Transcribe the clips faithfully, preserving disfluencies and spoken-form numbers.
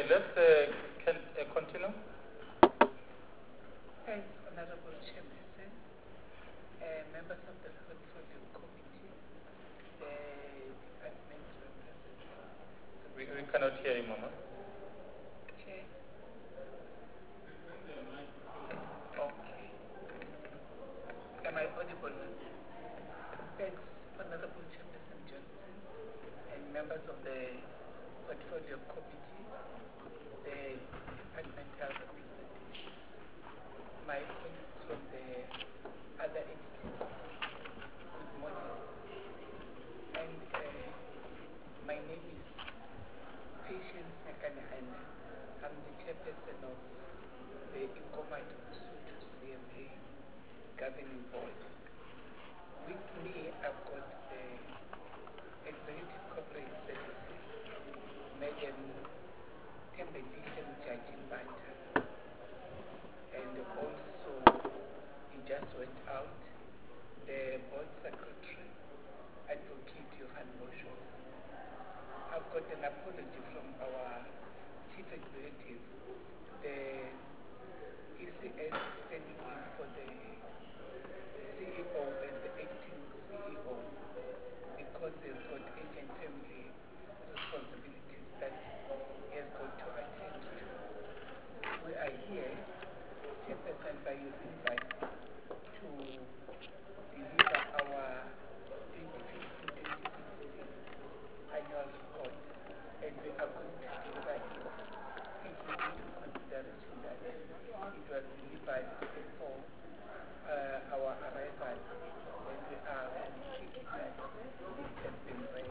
let's uh, can, uh, continue. Thanks, Honorable Chairperson, uh, members of the Portfolio Committee, the department representatives. We, we cannot hear you, Mama. Chair. Okay. Am I audible now? Thanks, Honorable Chairperson Johnson, and members of the Portfolio Committee, the departmental representatives, my colleagues from the other entities, good morning. And uh, my name is Patience Nakanahana. I'm the chairperson of the Incomat Lesotho C M A Governing Board. With me, I've got the Executive Corporate Services, Madam Tembelihle Mjaji-Mbata, and also, he just went out, the Board Secretary, Advocate Johan Boshoff. I've got an apology from our Chief Executive, the E C S standing in for the C E O and the acting C E O, because he's got agent family responsibilities that he has got to attend to. We are here, Chairperson, by your invite, to deliver our twenty fifteen twenty sixteen annual report, and we are going to deliver it taking into consideration that it was delivered before uh, our arrival, and we are taking that it has been read.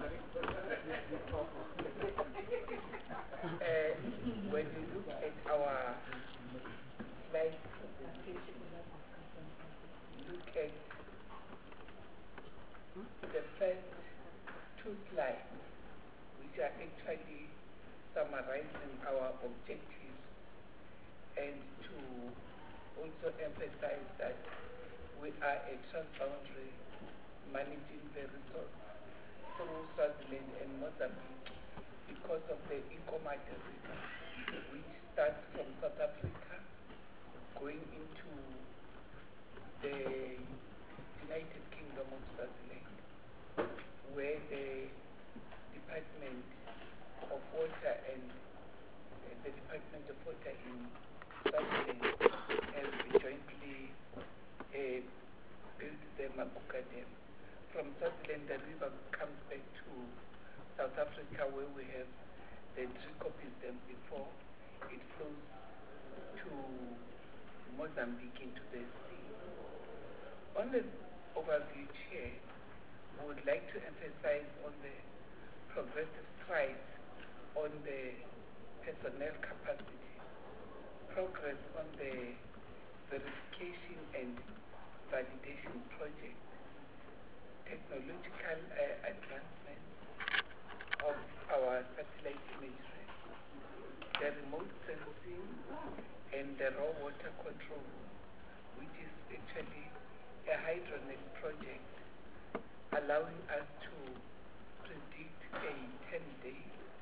Uh, when we look at our slide presentation, look at the first two slides, which are actually summarizing our objectives, and to also emphasize that we are a transboundary managing the resource through Swaziland and Mozambique because of the Incomat River, which starts from South Africa going into the United Kingdom of Swaziland, where the Department of Water and uh, the Department of Water in Swaziland has jointly uh, built the Maguga Dam. From Swaziland, the river comes back to South Africa, where we have the Driekopies Dam before it flows to Mozambique into the sea. On the overview, Chair, I would like to emphasize on the progressive strides on the personnel capacity, progress on the verification and validation project, technological uh, advancements of our satellite imagery, the remote sensing and the raw water control, which is actually a hydronet project allowing us to predict a ten-day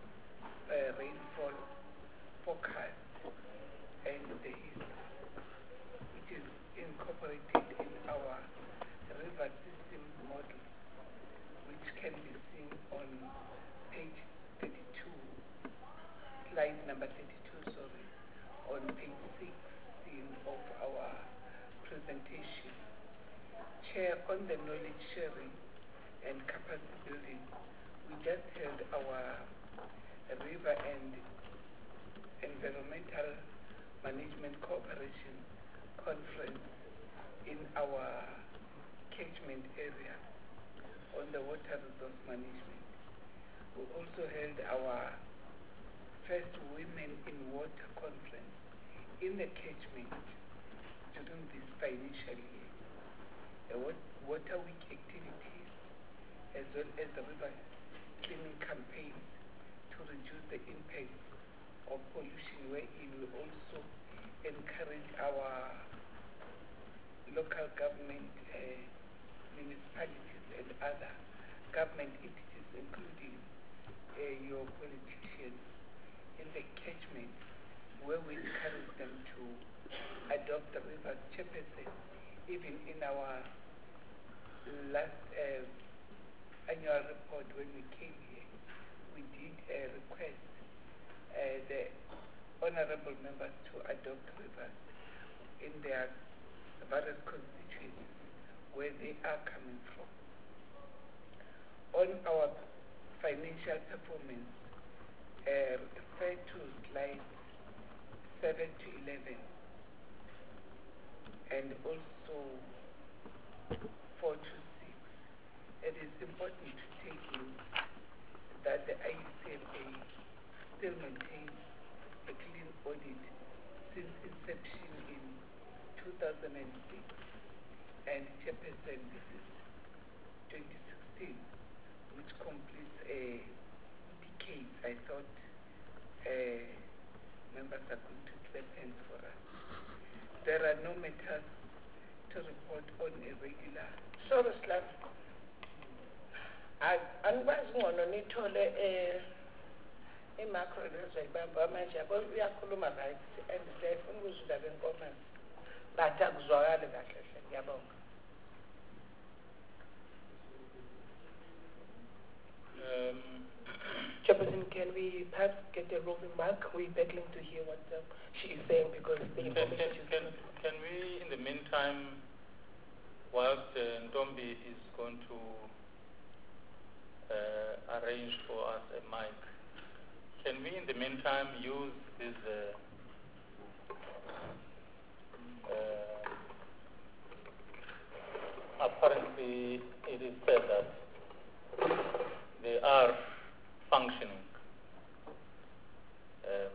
uh, rainfall forecast and the history, which is incorporated in our river systems model, which can be seen on page thirty-two, slide number thirty-two, sorry, on page sixteen of our presentation. Chair, on the knowledge sharing and capacity building, we just held our river and environmental management cooperation conference in our catchment area on the water resource management. We also held our first Women in Water conference in the catchment during this financial year. A water week activities, as well as the river cleaning campaigns to reduce the impacts of pollution, wherein we also encourage our local government, uh, municipalities and other government entities, including uh, your politicians, in the catchment where we encourage them to adopt the river chairperson. Even in our last uh, annual report when we came here, we did uh, request uh, the honorable members to adopt rivers in their various constituencies where they are coming from. On our financial performance, uh, refer to slides seven to eleven and also four to six. It is important to take note that the I U C M A still maintains a clean audit since inception in two thousand six, and chairperson, this is twenty sixteen, which completes a decade. I thought uh, members are going to clap hands for us. There are no matters to report on a regular. Sorry, Slav. Anibasi ngono nithole eh macro reserve bamba manje yabo uyakhuluma right and siyafuna ukuzula benkomazi but akuzwakali kahle hle ngiyabonga. Um, Chairperson, can we perhaps get a roving mic? We're begging to hear what um, she is saying because the can, information can, she's can, given. can we, in the meantime, whilst uh, Ntombi is going to uh, arrange for us a mic, can we, in the meantime, use this uh, uh, apparently it is said that they are functioning. Um,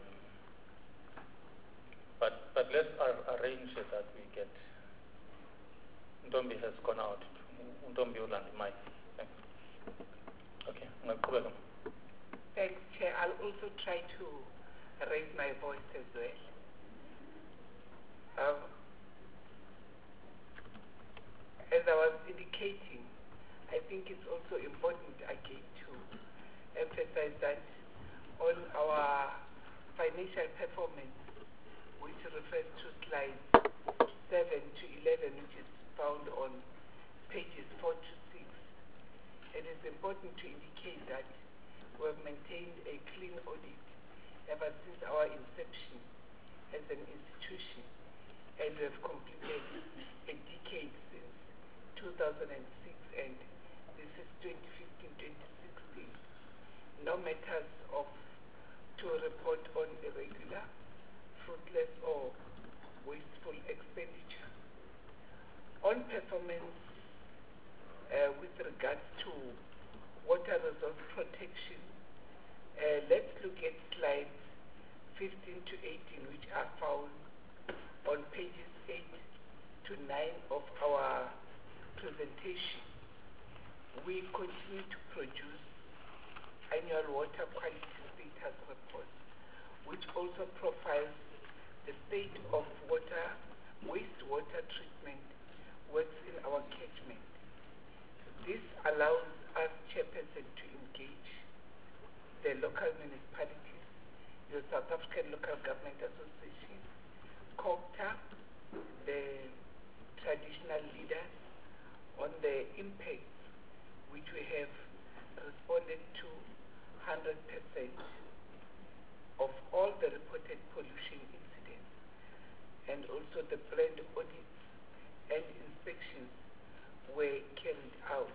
but but let's ar- arrange it that we get. Ntombi has gone out. Ntombi will land the mic. Thanks. Okay. Welcome. Thanks, Chair. I'll also try to raise my voice as well. Um, as I was indicating, I think it's also important again to emphasize that on our financial performance, which refers to slides seven to eleven, which is found on pages four to six, it is important to indicate that we have maintained a clean audit ever since our inception as an institution, and we have completed a decade since two thousand six, and this is twenty fifteen to twenty sixteen. No matters of to report on irregular, fruitless, or wasteful expenditure. On performance, uh, with regards to water resource protection, uh, let's look at slides fifteen to eighteen, which are found on pages eight to nine of our presentation. We continue to produce annual water quality status reports, which also profiles the state of water, wastewater treatment works in our catchment. This allows us, chairperson, to engage the local municipalities, the South African Local Government Association, COGTA, the traditional leaders, on the impacts which we have responded to one hundred percent of all the reported pollution incidents, and also the planned audits and inspections were carried out.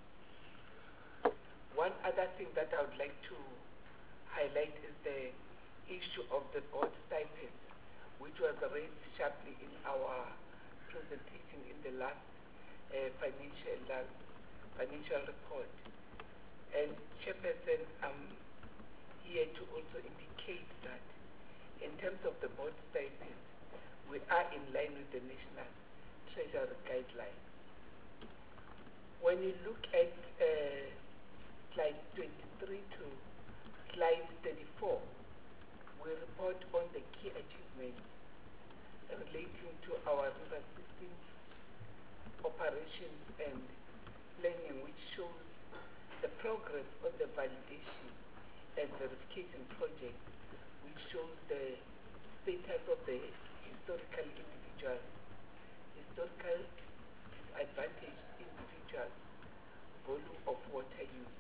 One other thing that I would like to highlight is the issue of the board stipends, which was raised sharply in our presentation in the last uh, financial uh, financial report. And Chairperson, I'm here to also indicate that in terms of the board stipends, we are in line with the National Treasury guidelines. When you look at uh, slide twenty-three to slide thirty-four, we report on the key achievements relating to our river system operations and planning, which shows the progress on the validation and verification project, which shows the status of the historical individuals, historical disadvantaged individuals, volume of water use.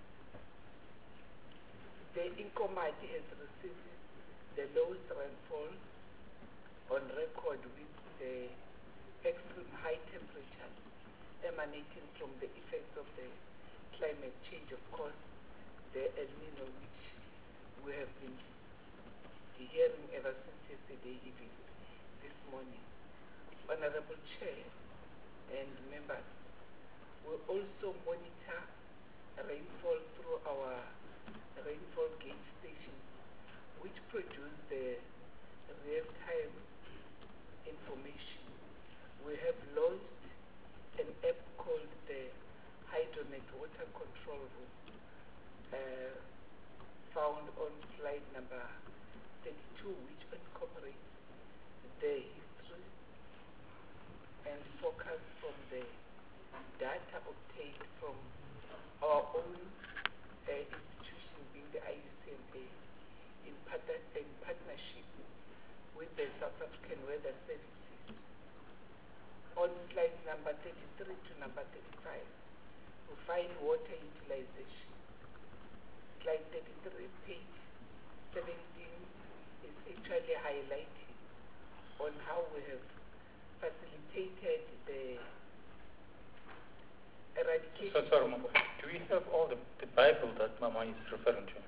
The INCOMAT has received the lowest rainfall on record, with the extreme high temperatures emanating from the effects of the climate change, of course, the El Nino, which we have been hearing ever since yesterday evening, this morning. Honorable Chair and members, we also monitor rainfall through our rainfall gauge stations, which produce the real-time information. We have launched an app called the Hydronet Water Control Room, uh, found on slide number thirty-two, which incorporates the history and focus from the data obtained from our own uh, institution, being the I U C M A, in, partner, in partnership with the South African Weather Services. On slide number thirty-three to number thirty-five, we find water utilization. Slide thirty-three, page seventeen, is actually highlighting on how we have facilitated the eradication. So, sorry, Mama, do we have all the, the Bible that Mama is referring to?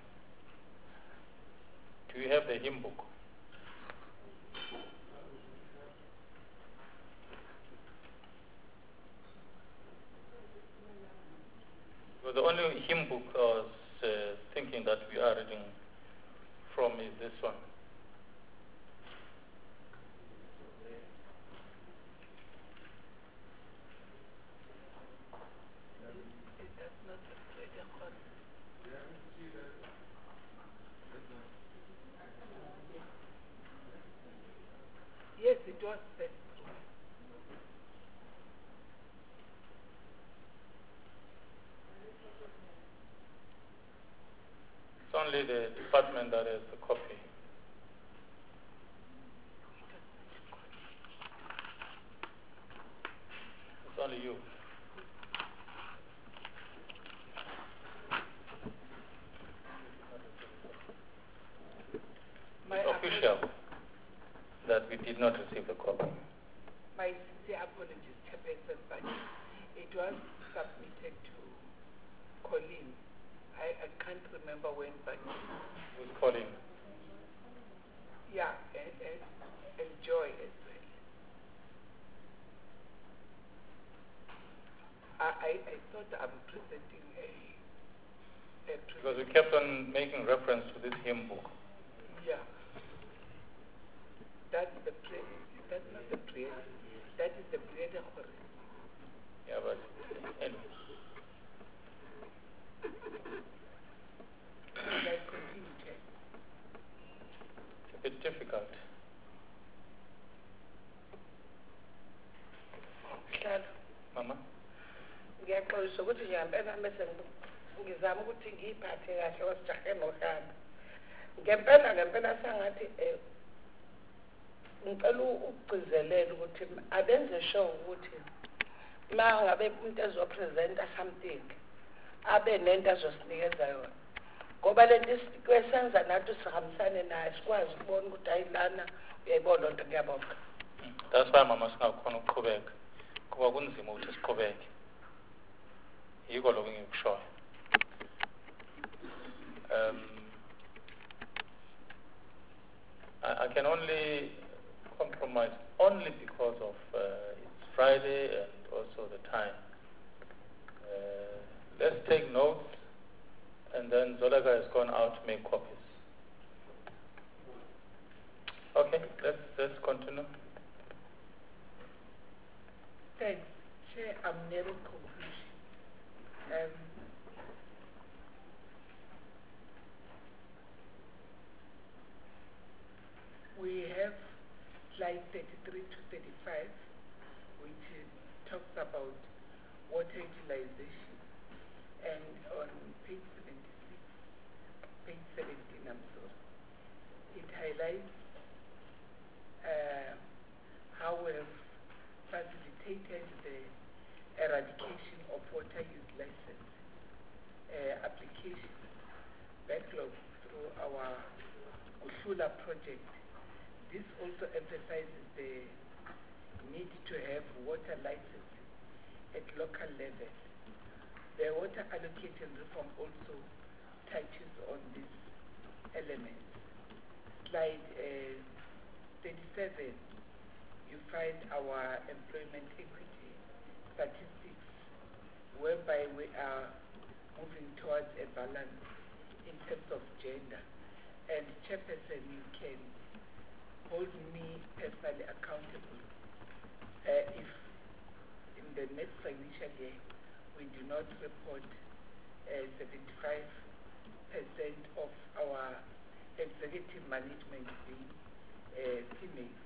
Do we have the hymn book? Well, the only hymn book I was uh, thinking that we are reading from is this one. Yes, it was sent through. It's only the department that has the copy. It's only you. My It's official that we did not receive the copy. My sincere apologies, Chairperson, but it was submitted to Colleen. I, I can't remember when, but Who's calling? yeah, and, and, and Joy as well. I, I, I thought I'm presenting a, a Because we kept on making reference to this hymn book. yeah. That's the prayer. That's not the prayer. That is the prayer. Yeah, but anyway. Like continue, Chair. It's a bit difficult. Hlalo, Mama? ngiyaxolisa ukuthi ngiyambela bese ngizama ukuthi ngiyiphathe kahle wasijahe nohamba. Ngempela ngempela sangathi eh ngicela ukugcizelela ukuthi abenze sure ukuthi ma ngabe umuntu ezopresenta something abe nento azosinikeza yona. Ngoba lento kwesenza nathi sihambisane naye sikwazi ukubona ukuthi ayilana uyayibona lonto. Ngiyabonga. That's why Mama singakhona ukuqhubeka. Kuba kunzima ukuthi siqhubeke. Yiko lokho engikushoyo. Um I, I can only compromise only because of uh, it's Friday and also the time. Uh, let's take notes, and then Zolaga has gone out to make copies. Okay, let's let's continue. Thanks. Chair, I'm nearing conclusion. Um, we have slide thirty-three to thirty-five, which uh, talks about water utilization, and on page seventy-six, page Pula project. This also emphasizes the need to have water licenses at local level. The water allocation reform also touches on this element. Slide uh, thirty-seven, you find our employment equity statistics, whereby we are moving towards a balance in terms of gender. And Chairperson, you can hold me personally accountable uh, if in the next financial year we do not report uh, seventy-five percent of our executive management being uh, females.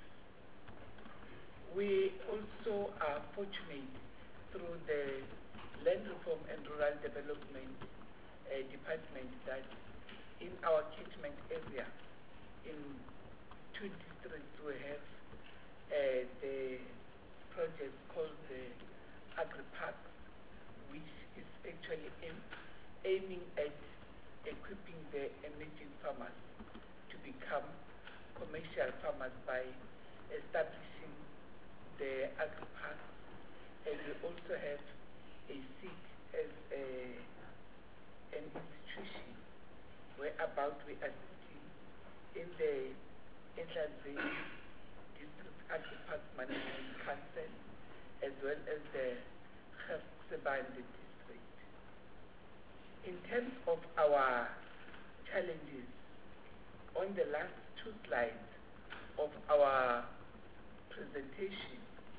We also are fortunate through the Land Reform and Rural Development uh, Department that in our catchment area, in two districts, we have uh, the project called the Agri-Park, which is actually aim, aiming at equipping the emerging farmers to become commercial farmers by establishing the Agri-Park. And we also have a seat as a, an institution whereabout we are sitting in the Inhlanzini District Agri-Park Management Council as well as the Sebande District. In terms of our challenges, on the last two slides of our presentation,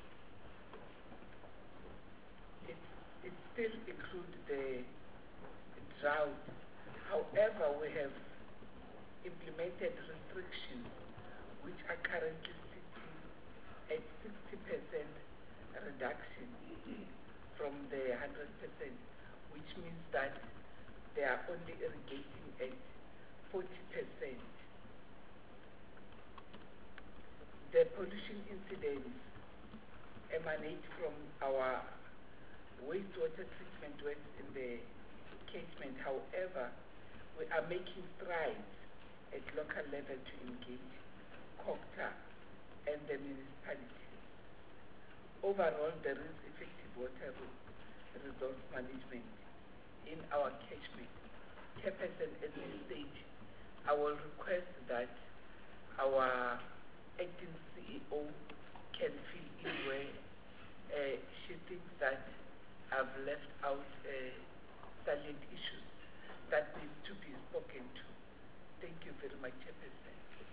it, it still includes the drought. However, we have implemented restrictions which are currently sitting at sixty percent reduction from the one hundred percent, which means that they are only irrigating at forty percent. The pollution incidents emanate from our wastewater treatment works in the catchment. However, we are making strides at local level to engage COGTA and the municipalities. Overall, there is effective water resource management in our catchment. Chairperson, at this stage, I will request that our acting C E O can fill in where uh, she thinks that I've left out uh, salient issues that need to be spoken to. Thank you very much, Chairperson.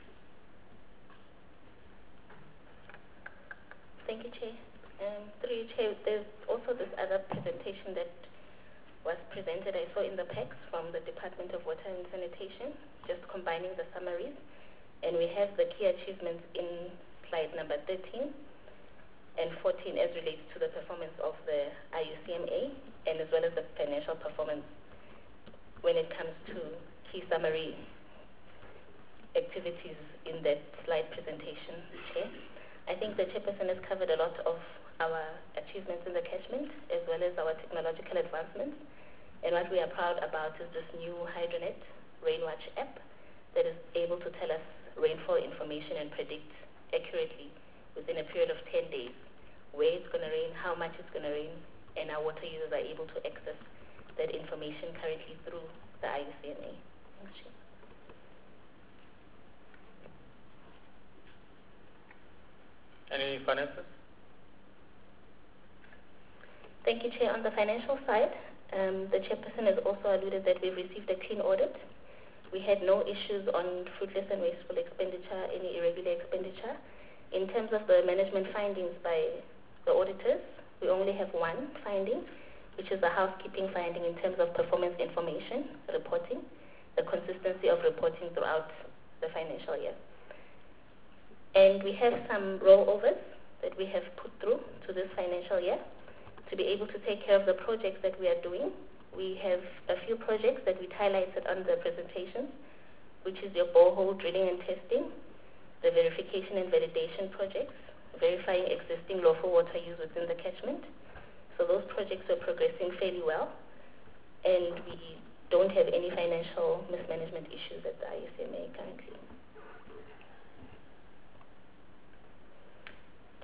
Thank you, Chair. Um, through you, Chair, there's also this other presentation that was presented, I saw in the packs from the Department of Water and Sanitation, just combining the summaries. And we have the key achievements in slide number thirteen and fourteen as relates to the performance of the I U C M A and as well as the financial performance when it comes to key summary activities in that slide presentation, Chair. I think the Chairperson has covered a lot of our achievements in the catchment as well as our technological advancements. And what we are proud about is this new HydroNet Rainwatch app that is able to tell us rainfall information and predict accurately within a period of ten days where it's going to rain, how much it's going to rain, and our water users are able to access that information currently through the I U C M A. Thanks, Chair. Any finances? Thank you, Chair. On the financial side, um, the Chairperson has also alluded that we've received a clean audit. We had no issues on fruitless and wasteful expenditure, any irregular expenditure. In terms of the management findings by the auditors, we only have one finding, which is a housekeeping finding in terms of performance information reporting, the consistency of reporting throughout the financial year. And we have some rollovers that we have put through to this financial year to be able to take care of the projects that we are doing. We have a few projects that we highlighted on the presentation, which is your borehole drilling and testing, the verification and validation projects, verifying existing lawful water use within the catchment. So those projects are progressing fairly well, and we don't have any financial mismanagement issues at the I U C M A currently.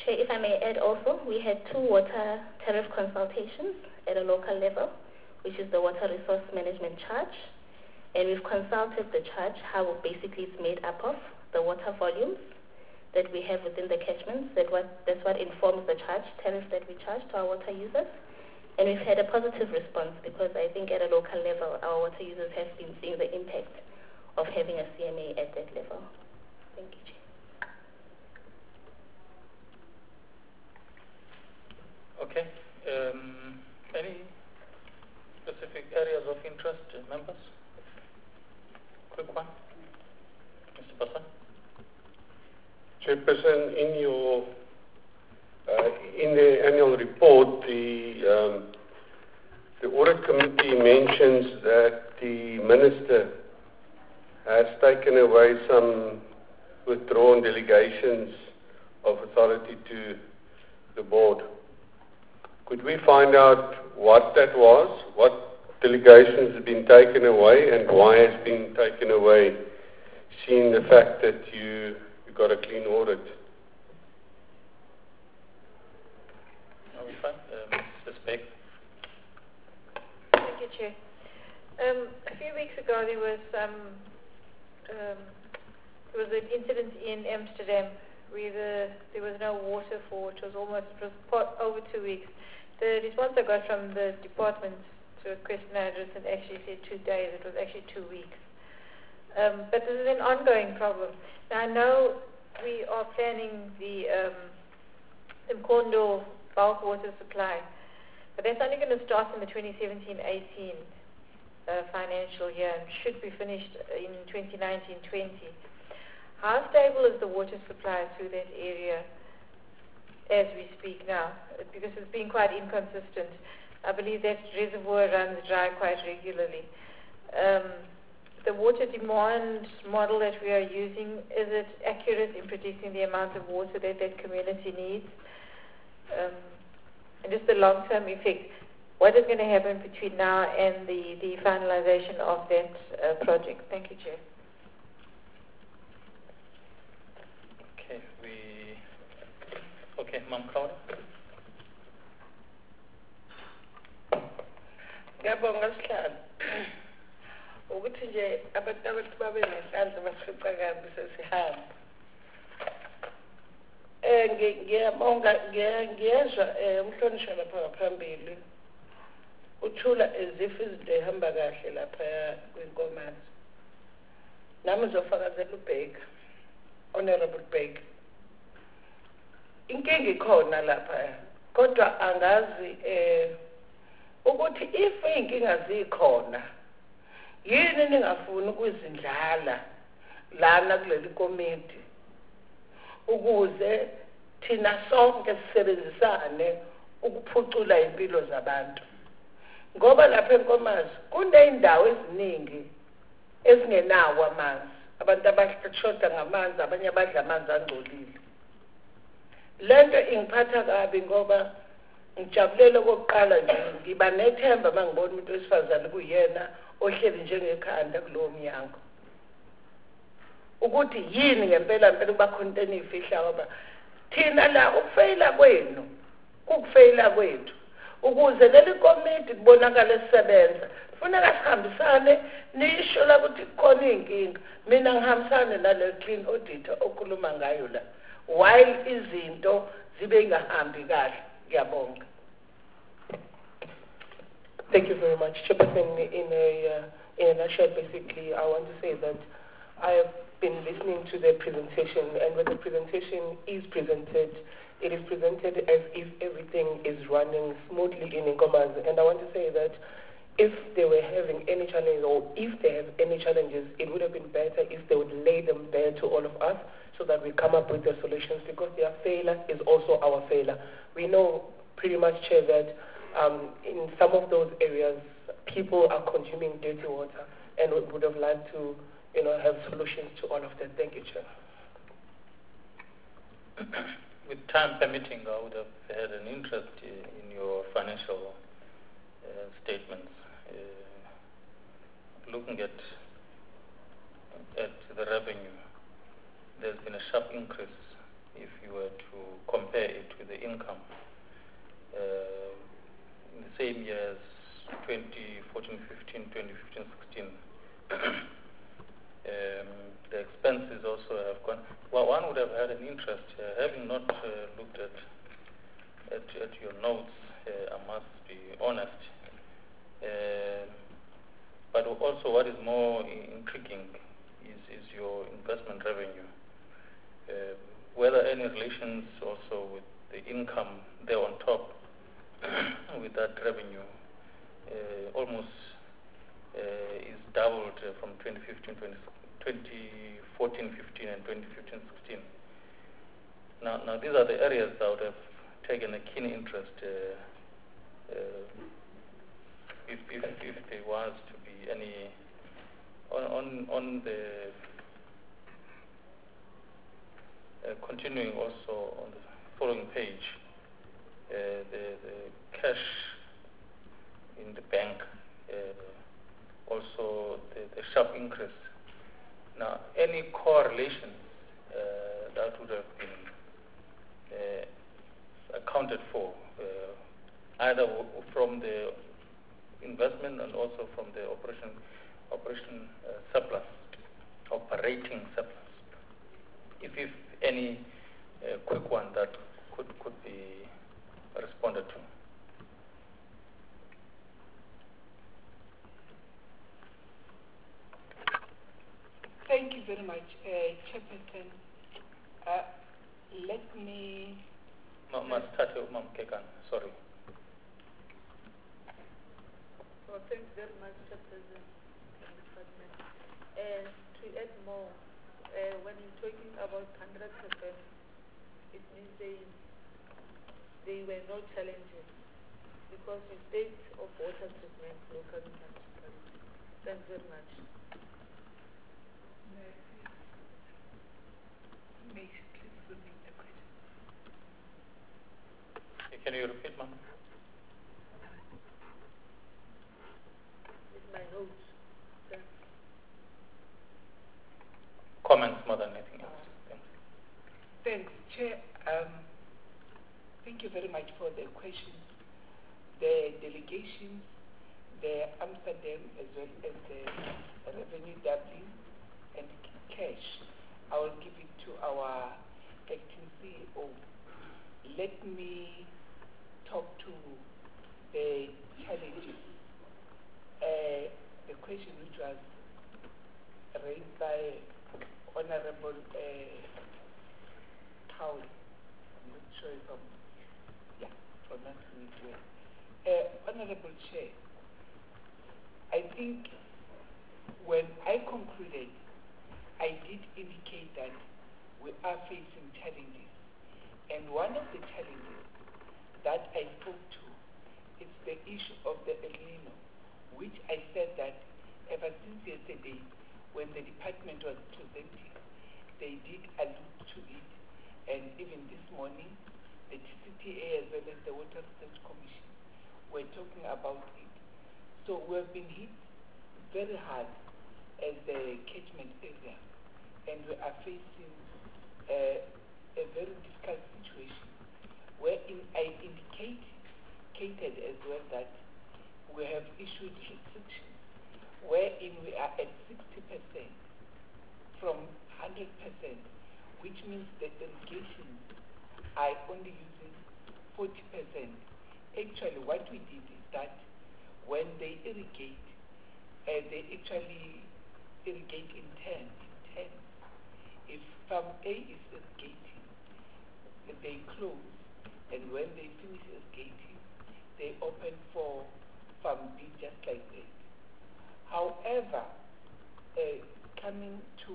Chair, if I may add also, we had two water tariff consultations at a local level, which is the water resource management charge. And we've consulted the charge, how basically it's made up of, the water volumes that we have within the catchments. That what, that's what informs the charge, tariff that we charge to our water users. And we've had a positive response because I think at a local level, our water users have been seeing the impact of having a C M A at that level. Thank you, Chair. Okay. Um, any specific areas of interest, uh, members? Quick one. Mister Basa. Chairperson, in your uh, in the annual report, the um, the audit committee mentions that the minister has taken away some withdrawn delegations of authority to the board. Could we find out what that was? What delegations have been taken away and why it's been taken away, seeing the fact that you, you got a clean audit? Are we fine? Um, Mister Speck. Thank you, Chair. Um, a few weeks ago there was some, um, there was an incident in Amsterdam where the, there was no water for, it was almost, it was quite over two weeks. The response I got from the department to a question I had written actually said two days, it was actually two weeks. Um, but this is an ongoing problem. Now I know we are planning the um, Mkondo bulk water supply, but that's only going to start in the twenty seventeen eighteen uh, financial year and should be finished in twenty nineteen twenty. How stable is the water supply through that area as we speak now? Because it's been quite inconsistent. I believe that reservoir runs dry quite regularly. Um, the water demand model that we are using, is it accurate in predicting the amount of water that that community needs? Um, and just the long-term effect. What is going to happen between now and the, the finalization of that uh, project? Thank you, Chair. Okay, we... Okay, Ma'am Crowder. Ngiyabonga sihlalo ukuthi nje abantu abathi babe nesandla basifica kabi sesihamba. Eh ngiyabonga ngiyezwa umhlonishwa lapha ngaphambili uthula as if izinto ehamba kahle lapha kwiNkomazi. Nami ngizofakazela uBaker, Honorable Baker. Inkinga ikhona lapha kodwa angazi eh ukuthi if inkinga zikhona yini ningafuni ukuzindlala lana kuleli komiti ukuze thina sonke sisebenzisane ukuphucula impilo zabantu ngoba lapha eNkomazi kuneyindawo eziningi ezingenawo amanzi abantu abashoda ngamanzi abanye abadla amanzi angcolile. Lento ingiphatha kabi ngoba ngijabulele kokuqala nje ngiba nethemba mangibona umuntu wesifazane kuyena ohleli njengekhanda kulowo mnyango ukuthi yini ngempela impela kuba khona into efihla ngoba thina la ukufeyila kwenu ukufeyila kwethu ukuze leli komiti kubonakala sisebenza kufuneka sihambisane nisho la ukuthi kukhona inkinga. Mina ngihambisane nale clean auditor okhuluma ngayo la while izinto zibe ingahambi kahle. Ngiyabonga. Thank you very much. Chairperson, in a, uh, in a nutshell, basically, I want to say that I have been listening to the presentation, and when the presentation is presented, it is presented as if everything is running smoothly in Nkomazi. And I want to say that if they were having any challenges, or if they have any challenges, it would have been better if they would lay them bare to all of us so that we come up with the solutions, because their failure is also our failure. We know pretty much, Chair, that um, in some of those areas, people are consuming dirty water, and we would have liked to, you know, have solutions to all of that. Thank you, Chair. With time permitting, I would have had an interest in your financial uh, statements. Uh, looking at at the revenue, there's been a sharp increase if you were to compare it with the income. Uh, in the same years, twenty fourteen fifteen, twenty fifteen sixteen, um, the expenses also have gone. Well, one would have had an interest, uh, having not uh, looked at, at at your notes, uh, I must be honest. Uh, but also what is more intriguing is, is your investment revenue. Uh, whether any relations also with the income there on top with that revenue uh, almost uh, is doubled uh, from twenty fifteen, twenty fourteen fifteen and twenty fifteen sixteen. Now, now these are the areas that would have taken a keen interest uh, uh, if, if, if there was to be any on, on, on the uh, continuing also on the following page, uh, the, the cash in the bank, uh, also the, the sharp increase. Now, any correlation uh, that would have been uh, accounted for, uh, either w from the investment and also from the operation, operation uh, surplus, operating surplus. If, if any uh, quick one that could could be responded to. Thank you very much, uh, Chairperson. Uh, let me... Ma, ma start with Mam Kekan, sorry. Well, thanks very much, Chairperson and Department. And to add more, uh, when you're talking about one hundred percent, it means they, they were no challenges because the state of water treatment local municipality. Thanks very much. May you please repeat the question? Can you repeat, ma'am? With my notes. Thanks. Comments more than anything else. Thanks. Thanks, Chair. Um, thank you very much for the questions. The delegations, the Amsterdam as well as the revenue doubling and cash, I will give it to our acting C E O. Let me talk to the challenges. Uh, the question which was raised by Honorable uh, Paul, I'm not sure if I'm yeah, pronouncing it well. Uh, Honorable Chair, I think when I concluded, I did indicate that we are facing challenges. And one of the challenges that I spoke to is the issue of the El Nino, which I said that ever since yesterday, when the department was presenting, they did allude to it. And even this morning, the T C T A as well as the Water Research Commission were talking about it. So we have been hit very hard as the catchment area, and we are facing uh, a very difficult situation, wherein I indicated as well that we have issued restrictions, wherein we are at sixty percent from one hundred percent, which means the irrigation are only using forty percent. Actually, what we did is that when they irrigate, uh, they actually irrigate in ten, in ten. If farm A is irrigating, they close, and when they finish irrigating, they open for farm B just like that. However, uh, coming to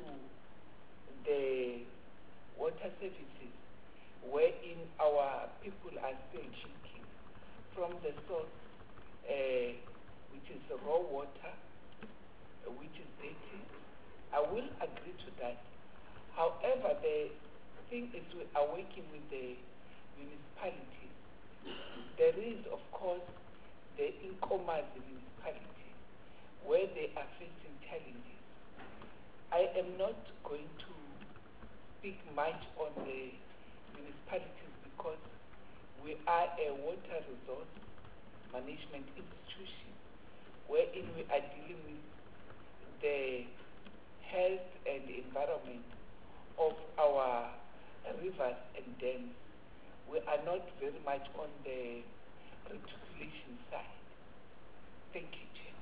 the water services, wherein our people are still drinking from the source, uh, which is the raw water, uh, which is dirty, I will agree to that. However, the thing is we are working with the municipalities. There is, of course, the Nkomazi municipality, where they are facing challenges. I am not going to speak much on the municipalities because we are a water resource management institution wherein we are dealing with the health and environment of our rivers and dams. We are not very much on the reticulation side. Thank you, Chair.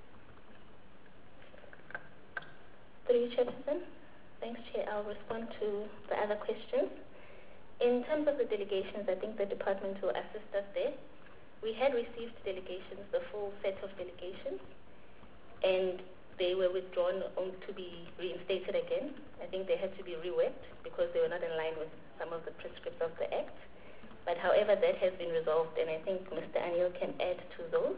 Through you, Chairperson. Thanks, Chair. I'll respond to the other questions. In terms of the delegations, I think the department will assist us there. We had received delegations, the full set of delegations, and they were withdrawn on to be reinstated again. I think they had to be reworked because they were not in line with some of the prescripts of the Act. But however, that has been resolved, and I think Mister Anil can add to those.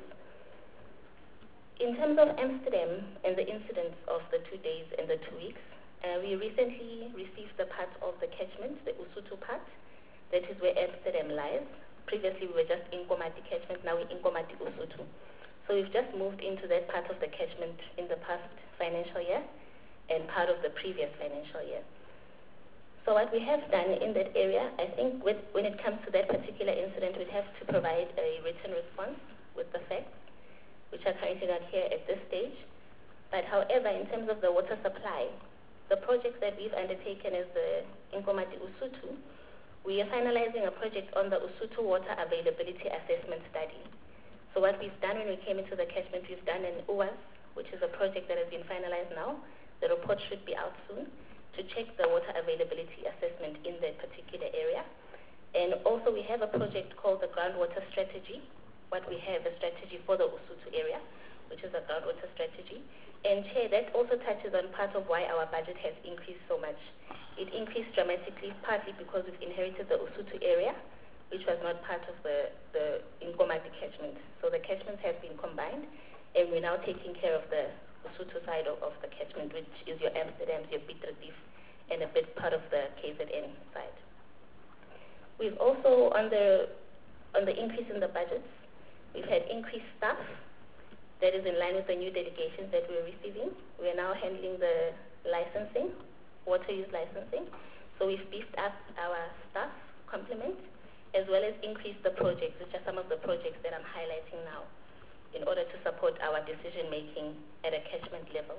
In terms of Amsterdam and the incidents of the two days and the two weeks, uh, we recently received the part of the catchment, the Usutu part, that is where Amsterdam lies. Previously, we were just in Nkomati catchment, now we're in Nkomati Usutu. So we've just moved into that part of the catchment in the past financial year and part of the previous financial year. So what we have done in that area, I think with, when it comes to that particular incident, we'd have to provide a written response with the facts, which are currently not here at this stage. But however, in terms of the water supply, the projects that we've undertaken is the Nkomati Usutu. We are finalizing a project on the Usutu Water Availability Assessment Study. So what we've done when we came into the catchment, we've done an U A S, which is a project that has been finalized now. The report should be out soon to check the water availability assessment in that particular area. And also we have a project called the Groundwater Strategy. What we have a strategy for the Usutu area, which is a groundwater strategy. And Chair, that also touches on part of why our budget has increased so much. It increased dramatically, partly because we've inherited the Usutu area, which was not part of the, the Nkomati catchment. So the catchments have been combined, and we're now taking care of the Usutu side of, of the catchment, which is your Amsterdam, your Piet Retief, and a bit part of the K Z N side. We've also, on the, on the increase in the budgets, we've had increased staff that is in line with the new delegations that we're receiving. We are now handling the licensing, water use licensing. So we've beefed up our staff complement, as well as increased the projects, which are some of the projects that I'm highlighting now, in order to support our decision making at a catchment level.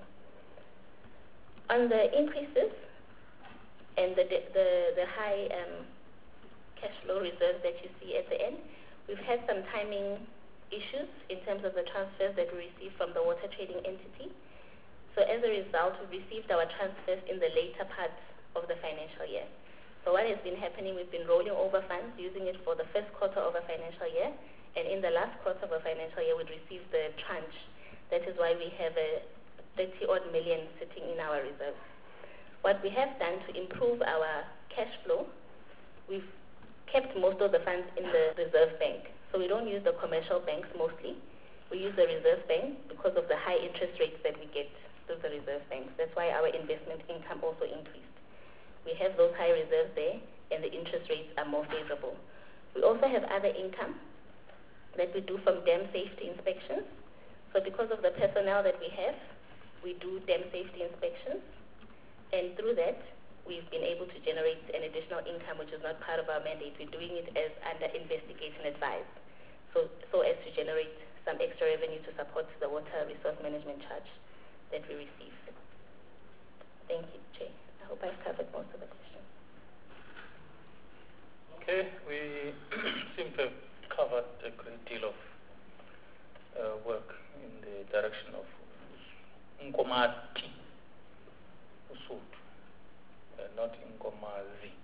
On the increases and the, the, the high um, cash flow reserves that you see at the end, we've had some timing issues in terms of the transfers that we received from the water trading entity. So as a result, we received our transfers in the later part of the financial year. So what has been happening, we've been rolling over funds, using it for the first quarter of a financial year, and in the last quarter of a financial year, we'd received the tranche. That is why we have a thirty odd million sitting in our reserves. What we have done to improve our cash flow, we've kept most of the funds in the reserve bank. So we don't use the commercial banks mostly. We use the reserve bank because of the high interest rates that we get through the reserve banks. That's why our investment income also increased. We have those high reserves there, and the interest rates are more favorable. We also have other income that we do from dam safety inspections. So because of the personnel that we have, we do dam safety inspections, and through that, we've been able to generate an additional income which is not part of our mandate. We're doing it as under investigate and advise, so, so as to generate some extra revenue to support the water resource management charge that we receive. Thank you, Chair. I hope I've covered most of the questions. Okay, we seem to have covered a great deal of uh, work in the direction of Nkomati Usutu, uh, not Nkomazi.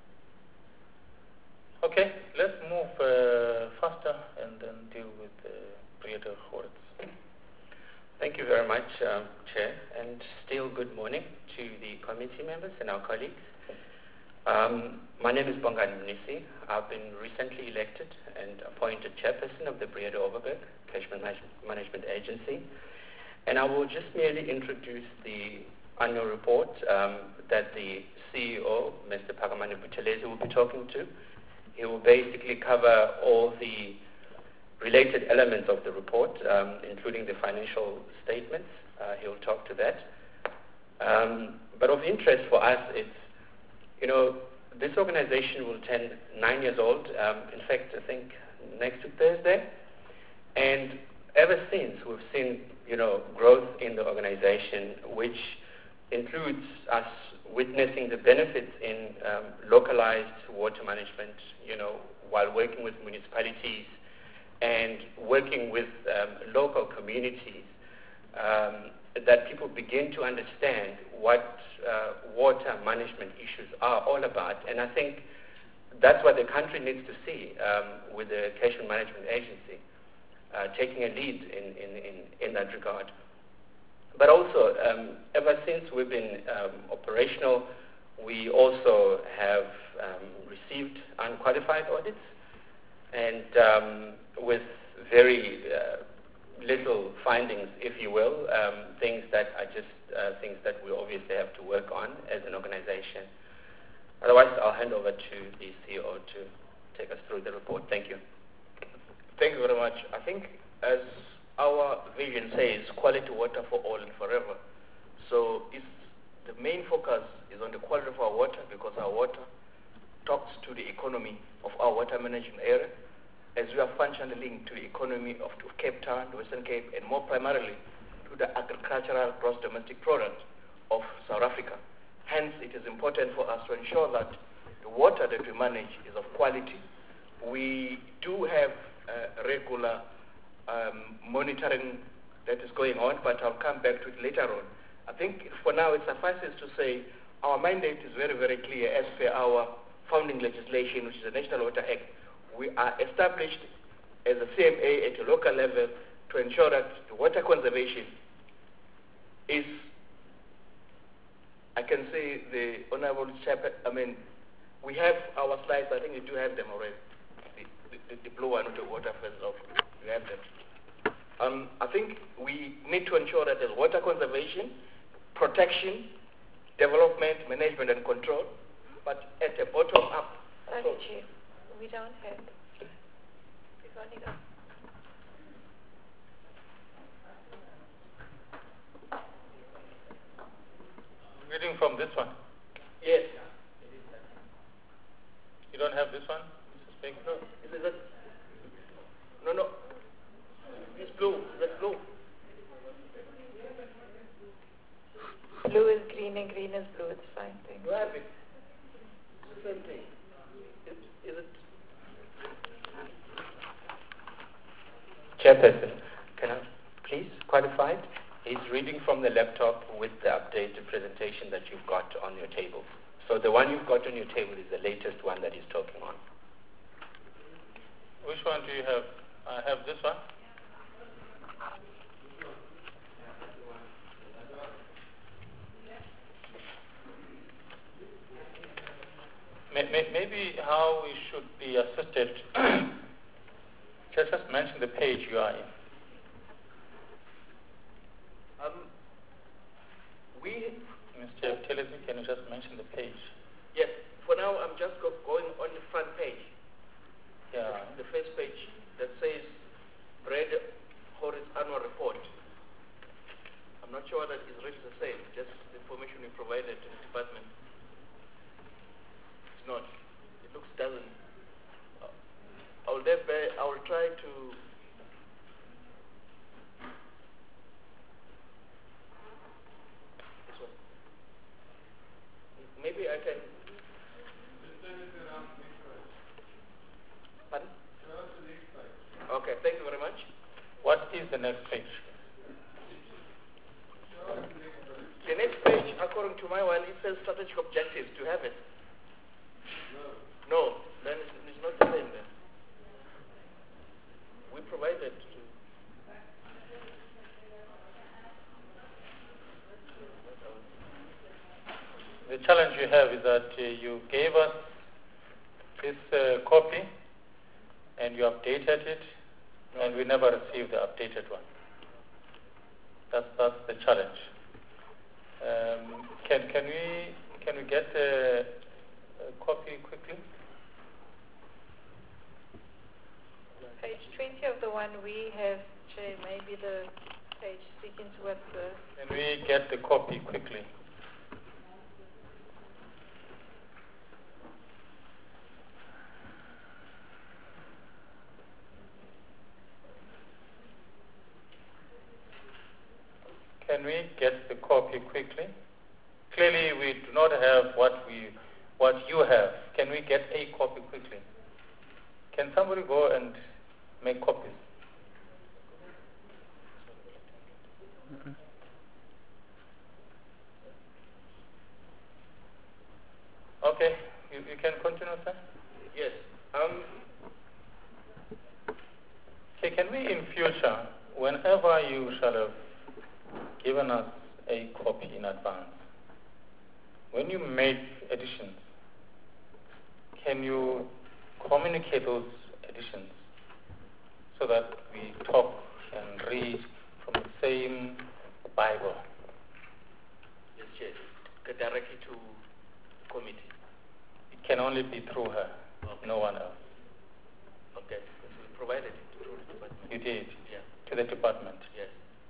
Okay, let's move uh, faster and then deal with the Breda Hordes. Thank you very much, um, Chair, and still good morning to the committee members and our colleagues. Um, my name is Bongani Mnisi. I've been recently elected and appointed chairperson of the Breda Overberg Catchment Management Agency, and I will just merely introduce the annual report um, that the C E O, Mister Phakamani Buthelezi, will be talking to. He will basically cover all the related elements of the report, um, including the financial statements. Uh, he'll talk to that. Um, but of interest for us, it's, you know, this organization will turn nine years old, um, in fact, I think next week Thursday. And ever since, we've seen, you know, growth in the organization, which includes us witnessing the benefits in um, localized water management, you know, while working with municipalities and working with um, local communities, um, that people begin to understand what uh, water management issues are all about. And I think that's what the country needs to see um, with the Catchment Management Agency uh, taking a lead in, in, in, in that regard. But also, um, ever since we've been um, operational, we also have um, received unqualified audits, and um, with very uh, little findings, if you will, um, things that are just uh, things that we obviously have to work on as an organization. Otherwise, I'll hand over to the C E O to take us through the report. Thank you. Thank you very much. I think as our vision says, quality water for all and forever. So it's, the main focus is on the quality of our water, because our water talks to the economy of our water management area, as we are functionally linked to the economy of, of Cape Town, the Western Cape, and more primarily to the agricultural gross domestic product of South Africa. Hence, it is important for us to ensure that the water that we manage is of quality. We do have uh, regular um, monitoring that is going on, but I'll come back to it later on. I think for now it suffices to say our mandate is very, very clear as per our founding legislation, which is the National Water Act. We are established as a C M A at a local level to ensure that the water conservation is, I can say, the Honorable Chairman, I mean, we have our slides, I think you do have them already, the, the, the blue one with the water first off, you have them. Um, I think we need to ensure that there's water conservation, protection, development, management and control, but at a bottom up. Sorry, So, Chief, we don't have, we've only got. Reading from this one. yes. You don't have this one, Mister Speaker? No, is it, no, no. It's blue. That's blue. Blue is green and green is blue, it's fine. Thank You have it. It's the same thing. Is, is it? Chairperson, can I please qualify it? He's reading from the laptop with the updated presentation that you've got on your table. So the one you've got on your table is the latest one that he's talking on. Which one do you have? I have this one. Maybe how we should be assisted, just, just mention the page you are in. Um, we, Mister Telesi, can you just mention the page? yes, for now I'm just go, going on the front page. Yeah. The first page that says Brad Horace annual report. I'm not sure that is really the same, just the information we provided to the department. It's not. It looks doesn't. Uh, I will thereby, I will try to this one. Maybe I can. Pardon? Okay, thank you very much. What is the next page? The next page, according to my one, it says strategic objectives. Do you have it? No. No, then it's, it's not the same then. We provided to... The challenge you have is that uh, you gave us this uh, copy and you updated it, no. and we never received the updated one. That's, that's the challenge. Um, can, can, we, can we get a, a copy quickly? Page twenty of the one we have, Chair, maybe the page speaking to what the... Can we get the copy quickly? can we get the copy quickly? Clearly, we do not have what we, what you have. Can we get a copy quickly? Can somebody go and make copies? Mm-hmm. Okay, you, you can continue, sir. Yes. Um. Okay, can we in future, whenever you shall have given us a copy in advance, when you make additions, can you communicate those additions so that we talk and read from the same Bible? Yes, Chair. Get directly to committee. It can only be through her, Okay. no one else. Okay. So we provided it through the department. You did? Yeah. To the department? Yes.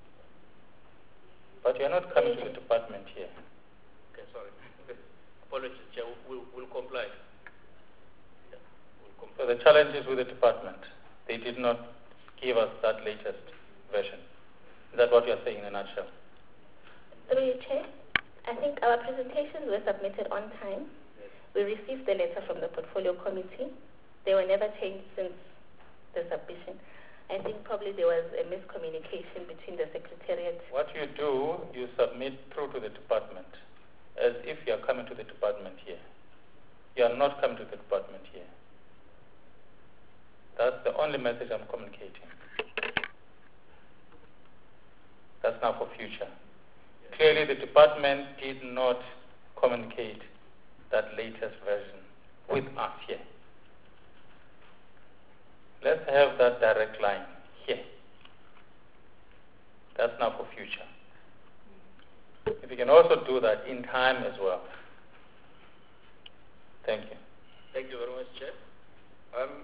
But you're not coming to the department here. Okay, sorry. Apologies, Chair. We'll, we'll comply. Yeah, we'll comply. So the challenge is with the department. They did not give us that latest version. Is that what you're saying in a nutshell? Through you, Chair, I think our presentations were submitted on time. Yes. We received the letter from the portfolio committee. They were never changed since the submission. I think probably there was a miscommunication between the secretariat. What you do, you submit through to the department, as if you are coming to the department here. You are not coming to the department here. That's the only message I'm communicating. That's now for future. Yes. Clearly the department did not communicate that latest version with us here. Let's have that direct line here. That's now for future. If you can also do that in time as well. Thank you. Thank you very much, Chair. Um,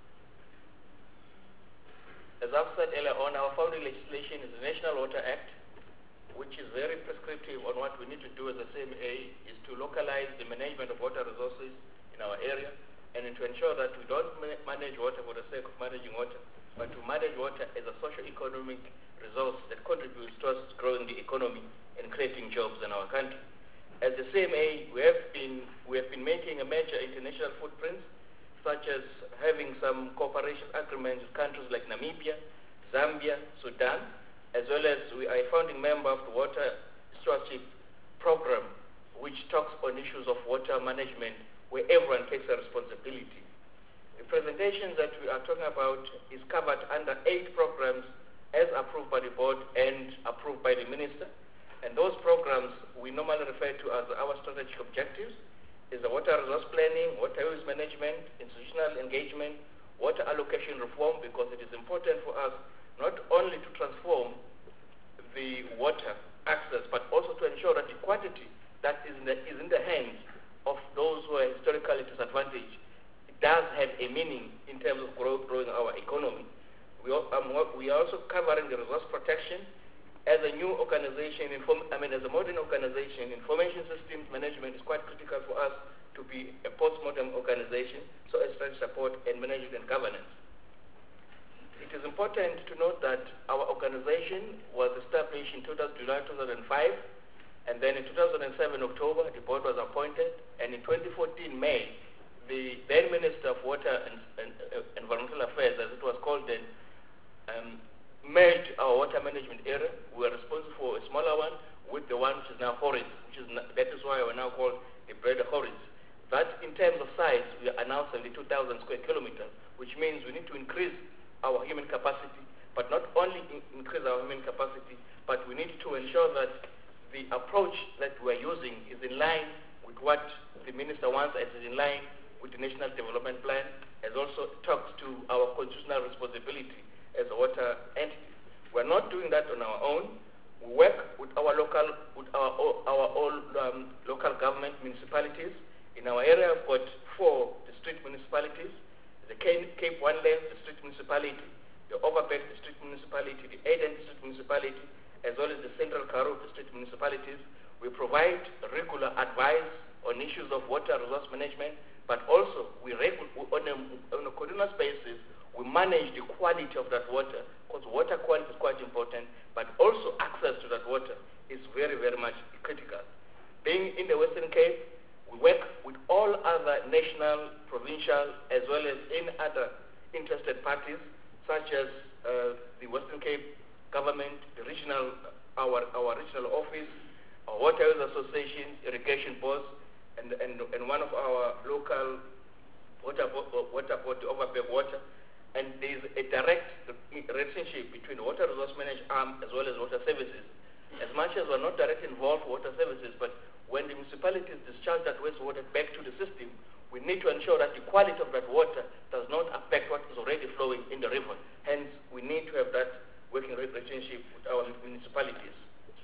as I've said earlier on, our founding legislation is the National Water Act, which is very prescriptive on what we need to do as a C M A, is to localize the management of water resources in our area, and to ensure that we don't manage water for the sake of managing water, but to manage water as a socio-economic resource that contributes towards growing the economy and creating jobs in our country. As the C M A, we have been we have been making a major international footprint, such as having some cooperation agreements with countries like Namibia, Zambia, Sudan, as well as we are a founding member of the Water Stewardship Program, which talks on issues of water management where everyone takes a responsibility. The presentations that we are talking about is covered under eight programs as approved by the board and approved by the minister. And those programs we normally refer to as our strategic objectives is the water resource planning, water use management, institutional engagement, water allocation reform, because it is important for us not only to transform the water access, but also to ensure that the quantity that is in the, is in the hands of those who are historically disadvantaged, it does have a meaning in terms of grow, growing our economy. We are, um, we are also covering the resource protection as a new organization. Inform, I mean, as a modern organization, information systems management is quite critical for us to be a postmodern organization, so as to support and management and governance. It is important to note that our organization was established in July two thousand five, and then in two thousand seven, October, the board was appointed, and in twenty fourteen, May, the then Minister of Water and, and uh, Environmental Affairs, as it was called then, um, merged our water management area. We were responsible for a smaller one with the one which is now Horrid, which is not, that is why we're now called the Breda Horrid. That in terms of size, we are now seventy-two thousand square kilometers, which means we need to increase our human capacity, but not only in increase our human capacity, but we need to ensure that the approach that we're using is in line with what the minister wants, as is in line with the National Development Plan, as also talks to our constitutional responsibility as a water entity. We're not doing that on our own. We work with our local, with our our all um, local government municipalities. In our area, we've got four district municipalities: the Cape One Land District Municipality, the Overberg District Municipality, the Eden District Municipality, as well as the Central Karoo District Municipalities. We provide regular advice on issues of water resource management, but also we regu- on, a, on a continuous basis, we manage the quality of that water, because water quality is quite important, but also access to that water is very, very much critical. Being in the Western Cape, we work with all other national, provincial, as well as any other interested parties, such as uh, the Western Cape government, the regional, our, our regional office, our water use association, irrigation boards, and, and, and one of our local water water board, Overberg Water. And there is a direct relationship between water resource management arm as well as water services. As much as we're not directly involved with water services, but when the municipalities discharge that wastewater back to the system, we need to ensure that the quality of that water does not affect what is already flowing in the river. Hence, we need to have that working relationship with our municipalities.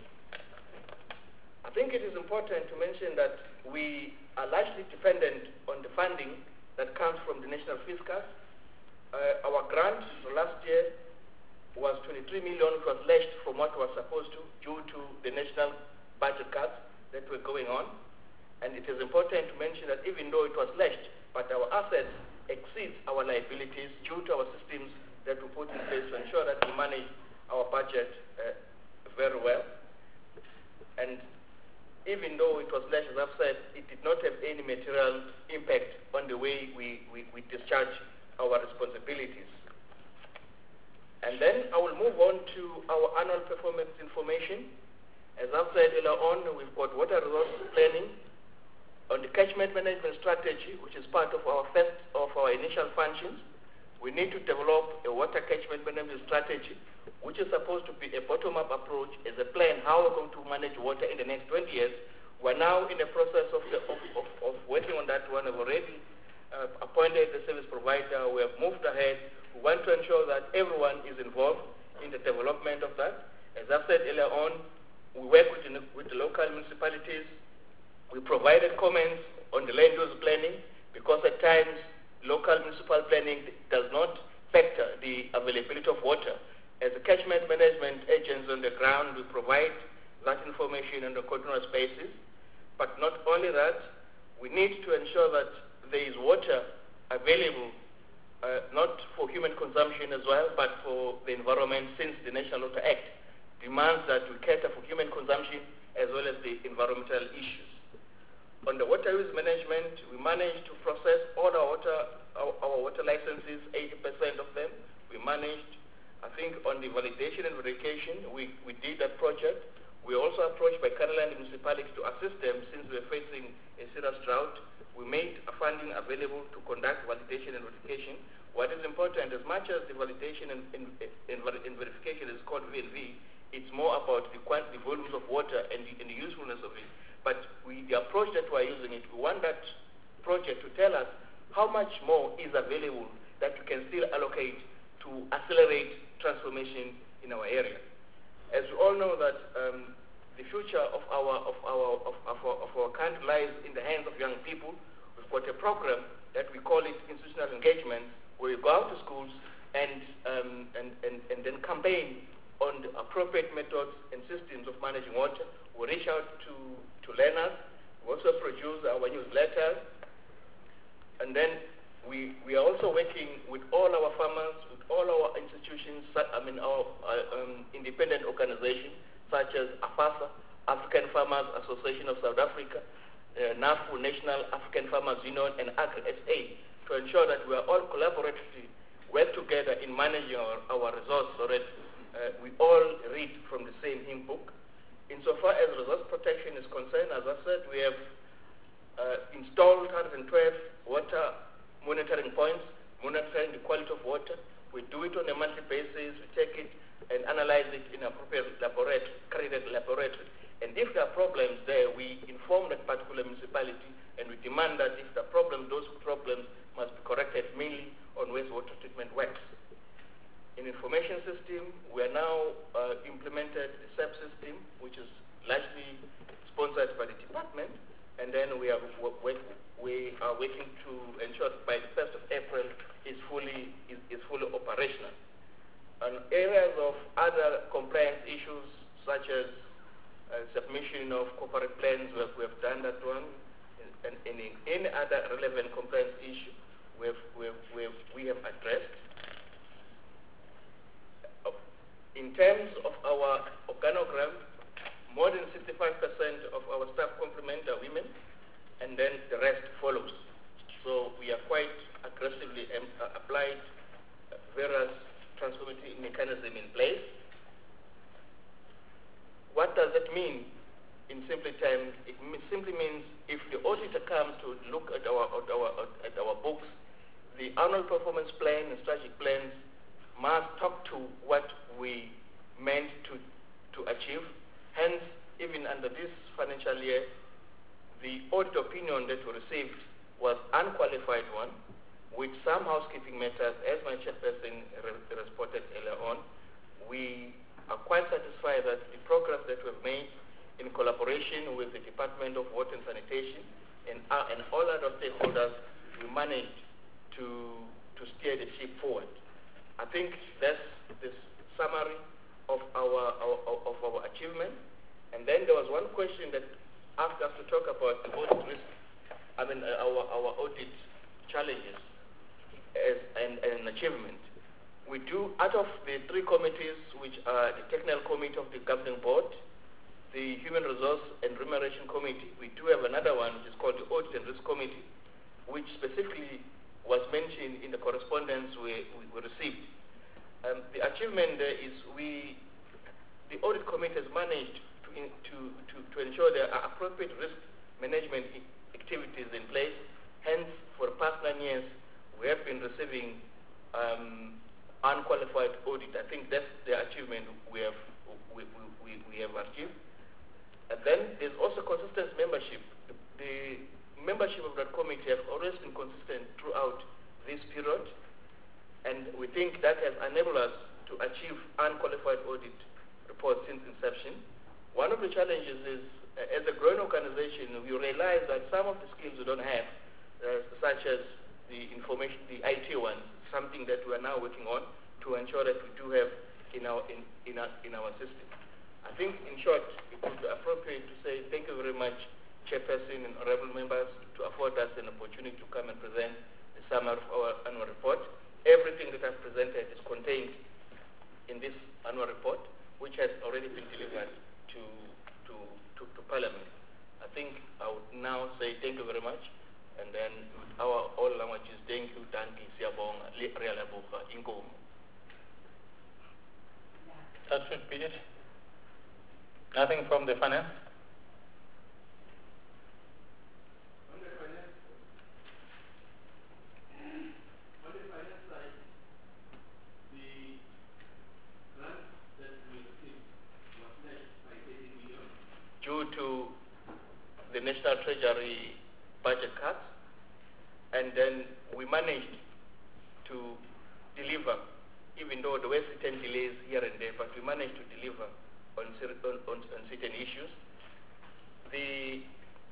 I think it is important to mention that we are largely dependent on the funding that comes from the National Fiscus. Uh, our grant last year was twenty-three million, which was less from what was supposed to due to the national budget cuts that were going on. And it is important to mention that even though it was less, but our assets exceed our liabilities due to our systems that we put in place to ensure that we manage our budget uh, very well. And even though it was less, as I've said, it did not have any material impact on the way we, we, we discharge our responsibilities. And then I will move on to our annual performance information. As I've said earlier on, we've got water resource planning on the catchment management strategy, which is part of our first of our initial functions. We need to develop a water catchment management strategy, which is supposed to be a bottom-up approach as a plan how we're going to manage water in the next twenty years. We're now in the process of, the, of, of, of working on that one. We've already uh, appointed the service provider. We have moved ahead. We want to ensure that everyone is involved in the development of that. As I've said earlier on, we work with the, with the local municipalities. We provided comments on the land use planning because at times local municipal planning does not factor the availability of water. As a catchment management agents on the ground, we provide that information on a continuous basis. But not only that, we need to ensure that there is water available, uh, not for human consumption as well, but for the environment, since the National Water Act demands that we cater for human consumption as well as the environmental issues. On the water use management, we managed to process all our water, our, our water licenses, eighty percent of them. We managed, I think, on the validation and verification, we, we did that project. We also approached by Caroline municipality to assist them since we were facing a serious drought. We made a funding available to conduct validation and verification. What is important, as much as the validation and, and, and, and verification is called V and V, it's more about the, quantity, the volumes of water and the, and the usefulness of it. But we, the approach that we're using it, we want that project to tell us how much more is available that we can still allocate to accelerate transformation in our area. As we all know that um, the future of our, of, our, of, of, our, of our country lies in the hands of young people. We've got a program that we call it institutional engagement, where we go out to schools and, um, and, and, and then campaign on the appropriate methods and systems of managing water. We reach out to, to learners. We also produce our newsletters. And then we, we are also working with all our farmers, with all our institutions, I mean our uh, um, independent organizations, such as AFASA, African Farmers Association of South Africa, uh, NAFU, National African Farmers Union, and Agri-S A, to ensure that we are all collaboratively work together in managing our, our resources so that uh, we all read from the same hymn book. Insofar as resource protection is concerned, as I said, we have uh, installed one hundred twelve water monitoring points, monitoring the quality of water. We do it on a monthly basis. We take it and analyze it in appropriate laboratory, accredited laboratory. And if there are problems there, we inform that particular municipality and we demand that if there are problems, those problems must be corrected mainly on wastewater treatment works. In information system, we are now uh, implemented the S A P system, which is largely sponsored by the department, and then we are, we are working to ensure that by the first of April is fully, is, is fully operational. On areas of other compliance issues, such as uh, submission of corporate plans, we have, we have done that one, and, and in any other relevant compliance issue, we have, we have, we have, we have addressed. In terms of our organogram, more than sixty-five percent of our staff complement are women, and then the rest follows. So we are quite aggressively um, uh, applied uh, various transformative mechanisms in place. What does that mean in simple terms? It simply means if the auditor comes to look at our, at our, at our books, the annual performance plan and strategic plans must talk to what we meant to, to achieve. Hence, even under this financial year, the audit opinion that we received was unqualified one, with some housekeeping matters, as my chairperson re reported earlier on. We are quite satisfied that the progress that we've made in collaboration with the Department of Water and Sanitation and, uh, and all other stakeholders, we managed to, to steer the ship forward. I think that's this summary of our, our, of our achievement. And then there was one question that asked us to talk about the audit risk, I mean uh, our, our audit challenges as an, an achievement. We do, out of the three committees, which are the Technical Committee of the Governing Board, the Human Resource and Remuneration Committee, we do have another one which is called the Audit and Risk Committee, which specifically was mentioned in the correspondence we, we, we received. Um, the achievement there is we, the Audit Committee has managed to, in, to, to, to ensure there are appropriate risk management activities in place. Hence, for the past nine years, we have been receiving um, unqualified audit. I think that's the achievement we have, we, we, we have achieved. And then there's also consistent membership. The, the membership of that committee has always been consistent throughout this period, and we think that has enabled us to achieve unqualified audit reports since inception. One of the challenges is, uh, as a growing organization, we realize that some of the skills we don't have, uh, such as the information, the I T ones, something that we are now working on to ensure that we do have in our, in, in our, in our system. I think, in short, it would be appropriate to say thank you very much, Chairperson and honorable members, to afford us an opportunity to come and present the summary of our annual report. Everything that I've presented is contained in this annual report, which has already been delivered to, to, to, to Parliament. I think I would now say thank you very much, and then with our all languages, thank you, Danki, Siabonga, Rialabuha, Inkomo. That should be it. Nothing from the finance? On the finance, on the finance side, the grant that we received was less by thirty million. Due to the National Treasury budget cuts, and then we managed to deliver, even though there were certain delays here and there, but we managed to deliver on, on, on, on certain issues. The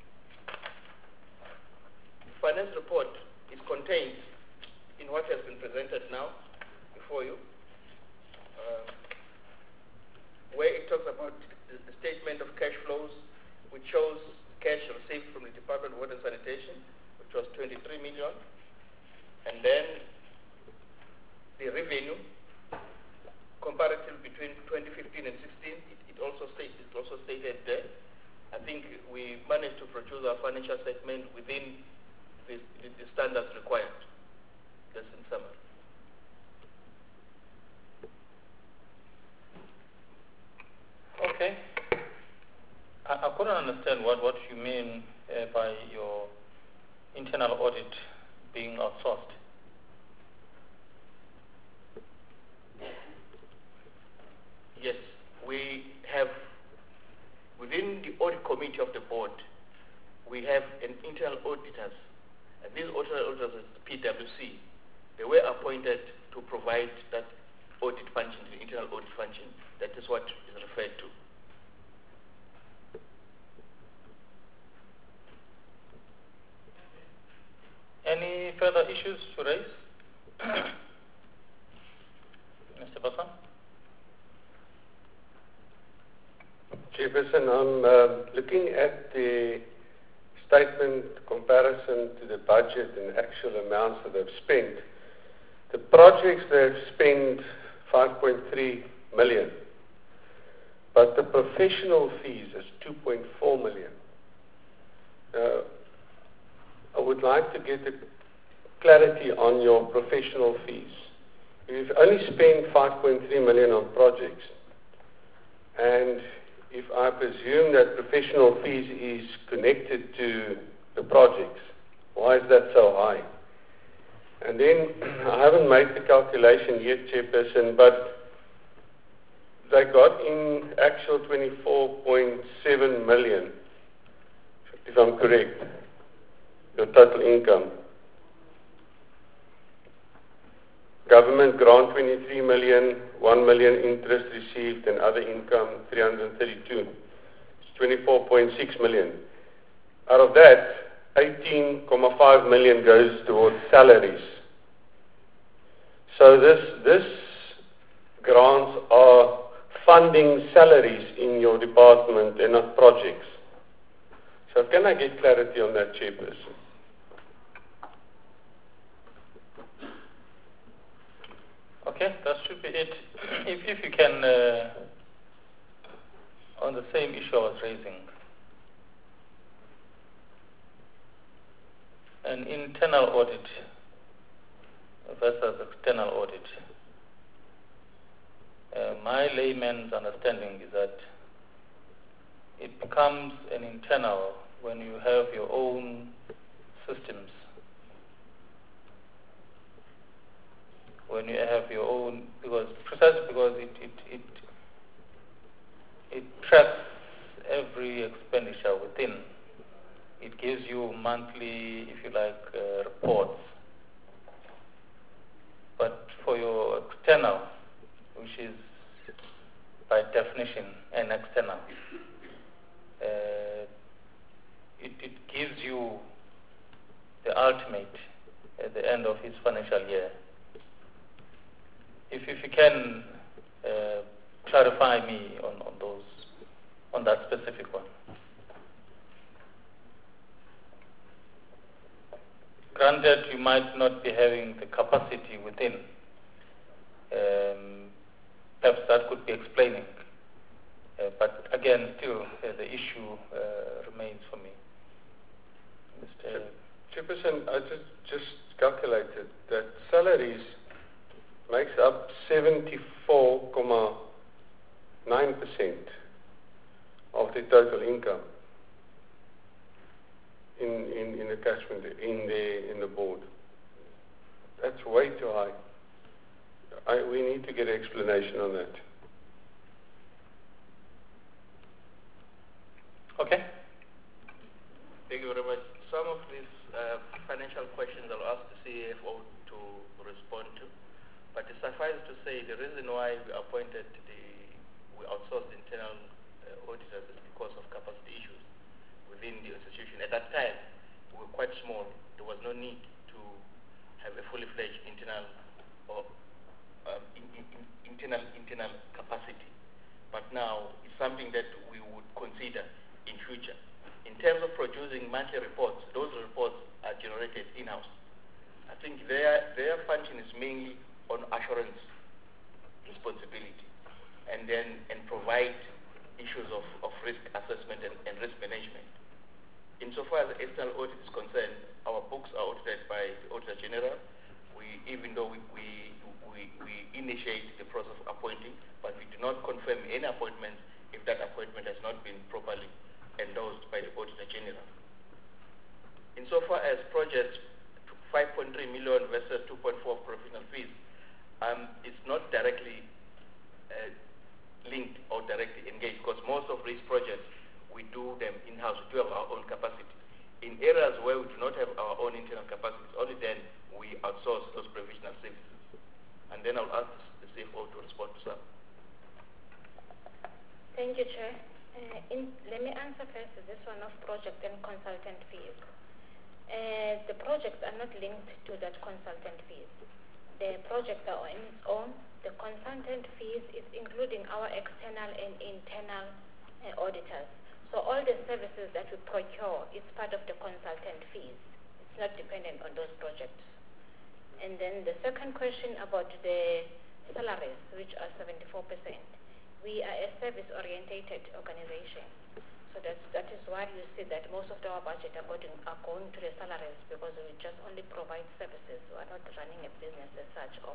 finance report is contained in what has been presented now before you, uh, where it talks about the, the statement of cash flows, which shows cash received from the Department of Water and Sanitation, which was twenty-three million, and then the revenue comparative between twenty fifteen and sixteen, it, it also state, it also stated there. I think we managed to produce our financial statement within the, the, the standards required. That's in summary. Okay. I, I couldn't understand what, what you mean uh, by your internal audit being outsourced. Yes, we have, within the audit committee of the board, we have an internal auditors, and these internal auditors is P W C. They were appointed to provide that audit function, the internal audit function. That is what is referred to. Any further issues to raise? Mister Bassan? Chairperson, I'm uh, looking at the statement comparison to the budget and actual amounts that they've spent. The projects they've spent five point three million. but the professional fees is two point four million. Uh, I would like to get a clarity on your professional fees. You've only spent five point three million on projects, and if I presume that professional fees is connected to the projects, why is that so high? And then, I haven't made the calculation yet, Chairperson, but they got in actual twenty-four point seven million, if I'm correct, your total income. Government grant twenty-three million, one million interest received, and other income three hundred thirty-two. It's twenty-four point six million. Out of that, eighteen point five million goes towards salaries. So this, this grants are funding salaries in your department and not projects. So can I get clarity on that, Chairperson? Okay, that should be it. If, if you can, uh, on the same issue I was raising, an internal audit versus external audit. Uh, my layman's understanding is that it becomes an internal when you have your own systems, when you have your own, because precisely because it it it, it tracks every expenditure within. It gives you monthly, if you like, uh, reports. But for your external, which is by definition an external, uh, it, it gives you the ultimate at the end of his financial year. If, if you can uh, clarify me on, on those, on that specific one. Granted, you might not be having the capacity within. Um, perhaps that could be explaining. Uh, but again, still, uh, the issue uh, remains for me. Mister Chairperson, I just, just calculated that salaries makes up seventy-four point nine percent of the total income in, in, in the catchment, in the, in the board. That's way too high. I, we need to get an explanation on that. Okay. Thank you very much. Some of these uh, financial questions I'll ask the C A F O to respond to. But it suffices to say the reason why we appointed the, we outsourced internal uh, auditors is because of capacity issues within the institution. At that time, we were quite small. There was no need to have a fully fledged internal or um, in, in, in, internal internal capacity. But now it's something that we would consider in future. In terms of producing monthly reports, those reports are generated in-house. I think their their function is mainly on assurance responsibility, and then and provide issues of, of risk assessment and, and risk management. Insofar as the external audit is concerned, our books are audited by the Auditor General. We, even though we, we, we, we initiate the process of appointing, but we do not confirm any appointment if that appointment has not been properly endorsed by the Auditor General. Insofar as projects five point three million versus two point four professional fees, Um, it's not directly uh, linked or directly engaged, because most of these projects, we do them in-house, we do have our own capacity. In areas where we do not have our own internal capacity, only then we outsource those professional services. And then I'll ask the C F O to respond to some. Thank you, Chair. Uh, in, let me answer first this one of project and consultant fees. Uh, the projects are not linked to that consultant fees. The projects are on its own. The consultant fees is including our external and internal uh, auditors. So all the services that we procure is part of the consultant fees. It's not dependent on those projects. And then the second question about the salaries, which are seventy-four percent. we are a service-orientated organization. So that's, that is why you see that most of our budget are going, are going to the salaries because we just only provide services. We are not running a business as such. Or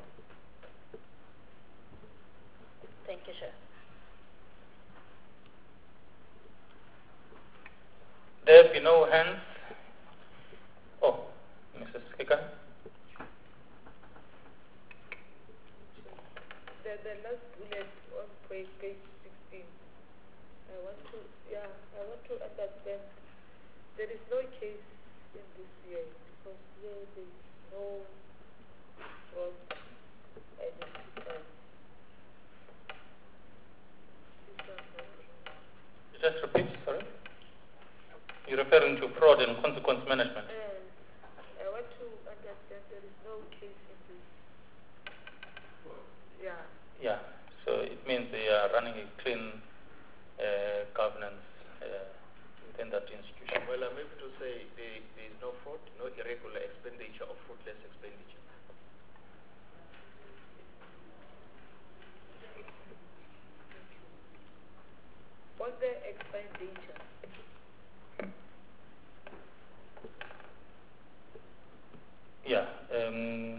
Thank you, Chair. There be no hands. Oh, Missus Speaker. The, the last bullet on page, page sixteen. I want to, yeah, I want to understand. There is no case in this year because here there is no fraud identified. Just repeat, sorry. You're referring to fraud and consequence management. Uh, I want to understand there is no case in this. Yeah. Yeah, so it means they are running a clean uh, governance uh, within that institution. Well, I'm able to say there, there is no fraud, no irregular expenditure or fruitless expenditure. On the expenditure. Yeah, um,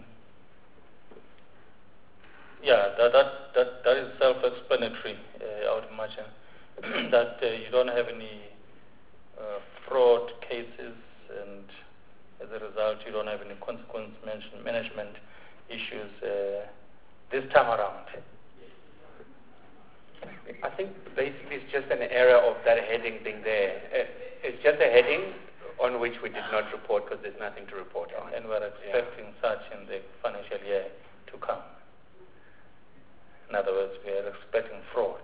yeah, that, that, that, that is self-explanatory, uh, I would imagine, that uh, you don't have any uh, fraud cases, and as a result, you don't have any consequence management issues uh, this time around. I think basically it's just an error of that heading being there. It's just a heading on which we did not report because there's nothing to report on. And we're expecting yeah. such in the financial year to come. In other words, we are expecting fraud.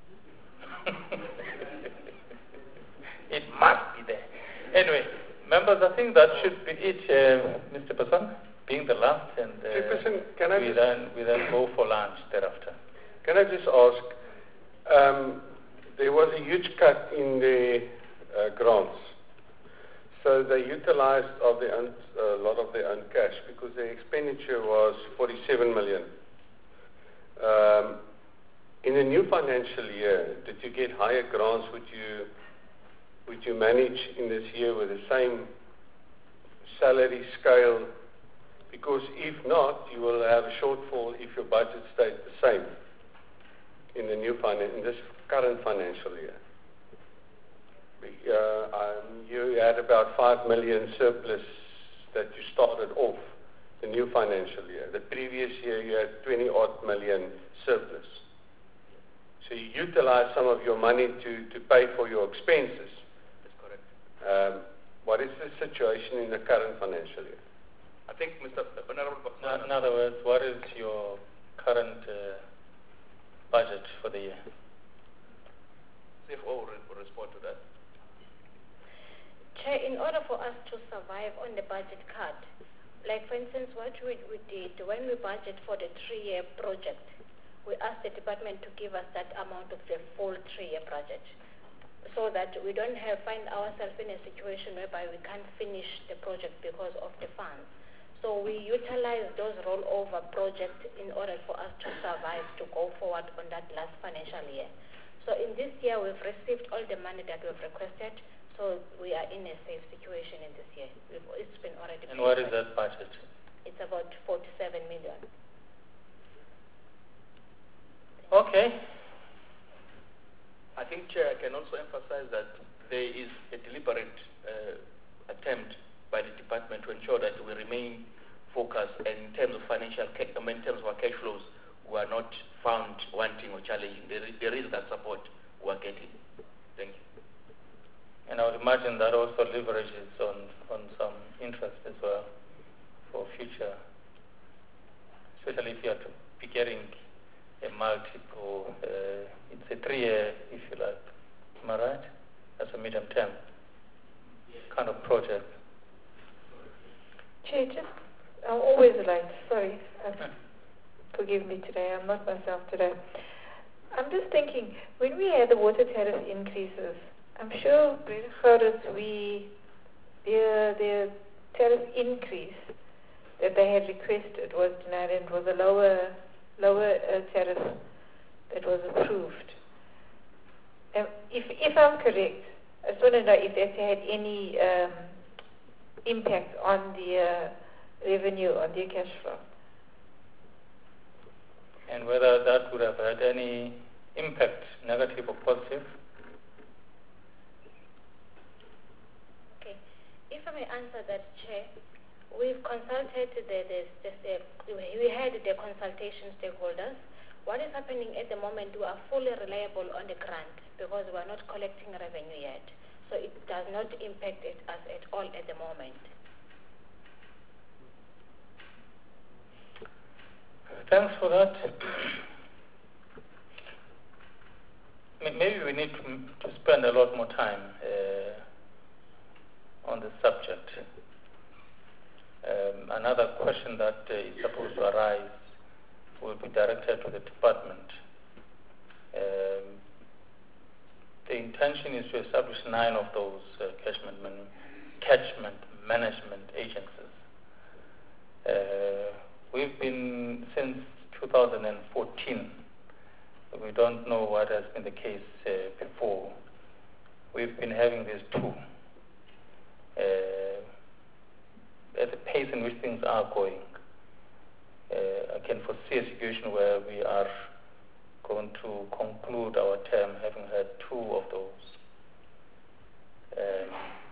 It must be there. Anyway, members, I think that should be it, uh, Mister Person, being the last, and uh, Person, can I we, just, then, we then go for lunch thereafter. Can I just ask, um, there was a huge cut in the uh, grants. So they utilized of the un, a lot of their own cash because their expenditure was forty-seven million. Um, in the new financial year, did you get higher grants? Would you would you manage in this year with the same salary scale? Because if not, you will have a shortfall if your budget stayed the same in the new finan- in this current financial year. Uh, um, you had about five million surplus that you started off the new financial year. The previous year you had twenty odd million surplus. So you utilized some of your money to, to pay for your expenses. That's correct. Um, what is the situation in the current financial year? I think, Mister Honorable In, in other words, what is your current uh, budget for the year? C F O will respond to that. Chair, in order for us to survive on the budget cut, like for instance what we, we did when we budget for the three-year project, we asked the department to give us that amount of the full three-year project so that we don't have find ourselves in a situation whereby we can't finish the project because of the funds. So we utilize those rollover projects in order for us to survive, to go forward on that last financial year. So in this year, we've received all the money that we've requested, so we are in a safe situation in this year. We've, it's been already And what is that budget? It's about forty-seven million. Okay. I think, Chair, I can also emphasize that there is a deliberate uh, attempt by the department to ensure that we remain focused, and in terms of financial, I mean, in terms of our cash flows, we are not found wanting or challenging. There is, there is that support we are getting. Thank you. And I would imagine that also leverages on, on some interest as well for future, especially if you are to be getting a multiple, uh, it's a three-year, if you like, am I right? That's a medium term kind of project. Chair, just, I'm always late, sorry. Um, forgive me today, I'm not myself today. I'm just thinking, when we had the water tariff increases, I'm sure, Breda we, their, their tariff increase that they had requested was denied, and was a lower, lower uh, tariff that was approved. Um, if, if I'm correct, I just want to know if that had any um, impact on the uh, revenue, on the cash flow. And whether that would have had any impact, negative or positive? Okay. If I may answer that, Chair, we've consulted the, the, the, the, we had the consultation stakeholders. What is happening at the moment, we are fully reliable on the grant because we are not collecting revenue yet. So it does not impact it, us at all at the moment. Thanks for that. Maybe we need to, to spend a lot more time uh, on the subject. Um, another question that uh, is supposed to arise will be directed to the department. Um, the intention is to establish nine of those uh, catchment, man catchment management agencies. Uh, we've been, since two thousand fourteen, we don't know what has been the case uh, before. We've been having these two. Uh, at the pace in which things are going, uh, I can foresee a situation where we are going to conclude our term having had two of those. Um,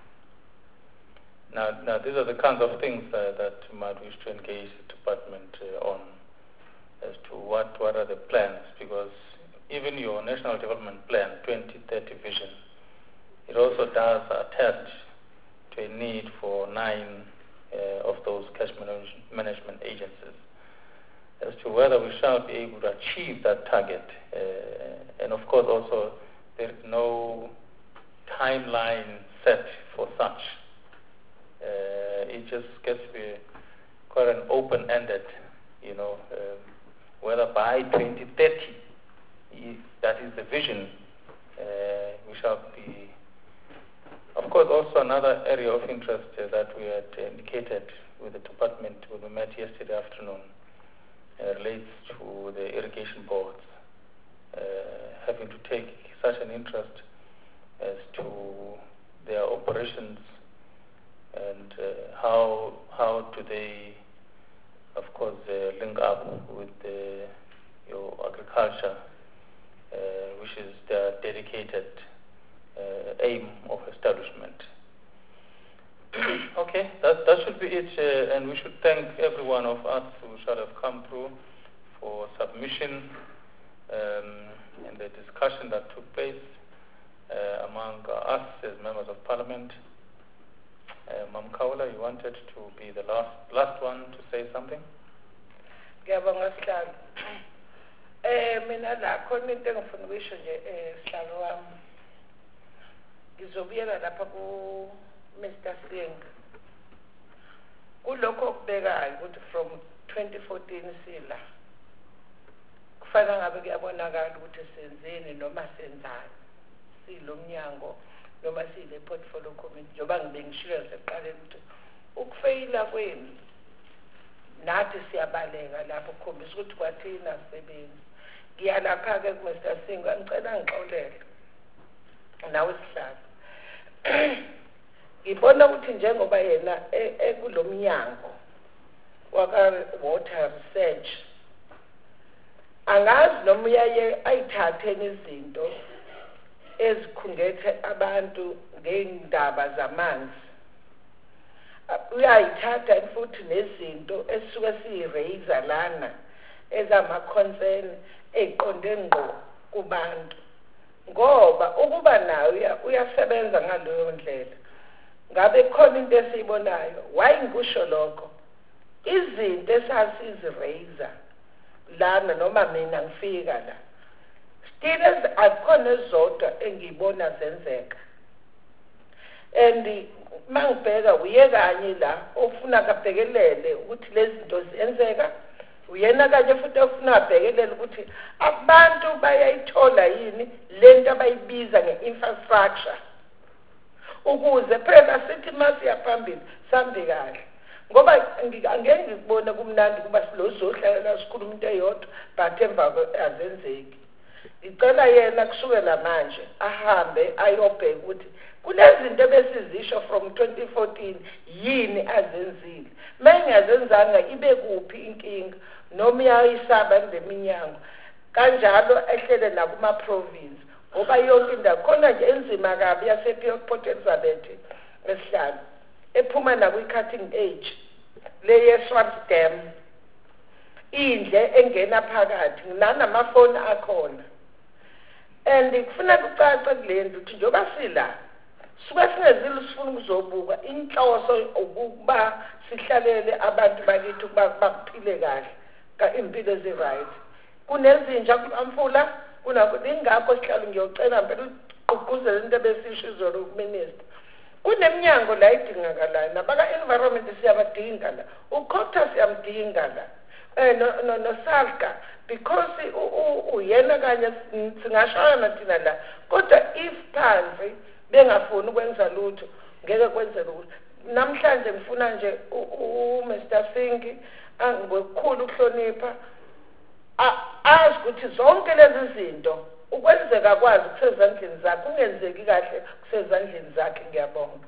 now, now, these are the kinds of things uh, that you might wish to engage the department uh, on, as to what, what are the plans, because even your National Development Plan twenty thirty vision, it also does attest to a need for nine uh, of those cash manage management agencies. As to whether we shall be able to achieve that target, uh, and of course also there is no timeline set for such. Uh, it just gets to be quite an open-ended, you know, uh, whether by twenty thirty, if that is the vision, uh, we shall be. Of course, also another area of interest uh, that we had indicated with the department when we met yesterday afternoon uh, relates to the irrigation boards uh, having to take such an interest as to their operations and uh, how how do they, of course, uh, link up with the, your agriculture, uh, which is their dedicated Uh, aim of establishment. Okay, that, that should be it, uh, and we should thank every one of us who shall have come through for submission um, and the discussion that took place uh, among uh, us as members of parliament. Uh, Mam Kaula, you wanted to be the last last one to say something? Ngiyabonga Sihlalo. Eh mina la khona into engifuna ukuyisho nje eh Sihlalo wami. Ngizobuyela lapha ku Mister Singh. Kulokho okubekayo ukuthi from twenty fourteen sila kufanele ngabe kuyabonakala ukuthi senzeni noma senzani. Silomnyango noma sile portfolio committee njoba ngibe ngishilo seqaleni ukuthi ukufeyila kwenu nathi siyabaleka lapho ukukhombisa ukuthi kwathina sisebenzi. Ngiyalapha ke ku Mister Singh ngicela ngixolele. Nawe Sihlalo. Ngibona ukuthi njengoba yena ekulomnyango waka water research angazi noma uyaye ayithathe izinto ezikhungethe abantu ngeindaba zamanzi, uyayithatha futhi nezinto esuke siyiraise lana ezama concern eqonde ngqo kubantu, ngoba ukuba nayo uyasebenza ngaleyo ndlela. Ngabe khona into esiyibonayo wayingisho lokho izinto esasiziraise lana noma mina ngifika la still akukhona ezodwa engiyibona zenzeka, and mangibheka uye kanye la ofuna kabhekelele ukuthi lezi zinto ziyenzeka, uyena kanye futhi ofuna abhekelele ukuthi abantu bayayithola yini lento abayibiza nge-infrastructure ukuze phela sithi masiya phambili sambe kahle, ngoba angeke ngikubone kumnandi kuba silozohlala sikhuluma into eyodwa but emva azenzeki. ngicela yena kusukela manje ahambe ayobheka ukuthi kulezinto ebesizisho from twenty fourteen yini azenzile mengazenzanga ibe kuphi inkinga noma uyayisaba ngeminyango kanjalo ehlele nakuma province ngoba yonke indawo khona nje enzima kabi yasePort Elizabeth esihlalo ephuma nakwi cutting edge leye Swart Dam indle engena phakathi nanamafoni akhona and kufuna kucace kulento ukuthi njoba sila suka singezile sifuna ukuzobuka inhloso ukuba sihlalele abantu bakithi ukuba baphile kahle ka impilo ezi right kunezinja kulamfula kunakho sihlalo ngiyocela phela uqhuquzela into besisho izolo kuminister kuneminyango la idingakalayo nabaka environment siyabadinga la ukhotha siyamdinga la eh no no no salka because uyena kanye singashayana thina la kodwa if phansi bengafuni ukwenza lutho ngeke kwenzeke ukuthi namhlanje ngifuna nje u Mister Singh angikukhulu ukuhlonipha azi ukuthi zonke lezi zinto ukwenzeka kwazi kusezandleni zakhe ungenzeki kahle kusezandleni zakhe ngiyabonga.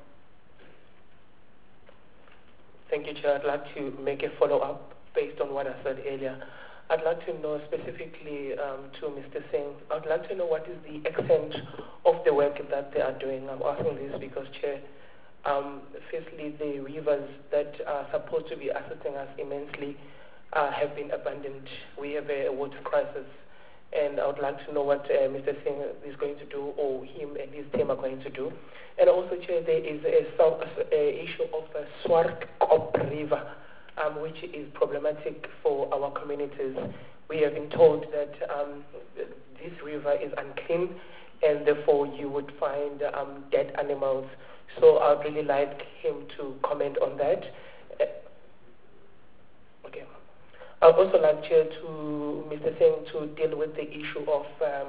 Thank you, Chair. I'd like to make a follow-up based on what I said earlier. I'd like to know specifically um, to Mister Singh, I'd like to know what is the extent of the work that they are doing. I'm asking this because, Chair, um, firstly, the rivers that are supposed to be assisting us immensely uh, have been abandoned. We have a water crisis, and I would like to know what uh, Mister Singh is going to do, or him and his team are going to do. And also, Chair, there is a, a, a issue of the Swart Kop River, Um, which is problematic for our communities. We have been told that um, this river is unclean and therefore you would find um, dead animals. So I'd really like him to comment on that. Uh, okay. I'd also like Chair to Mister Singh to deal with the issue of, um,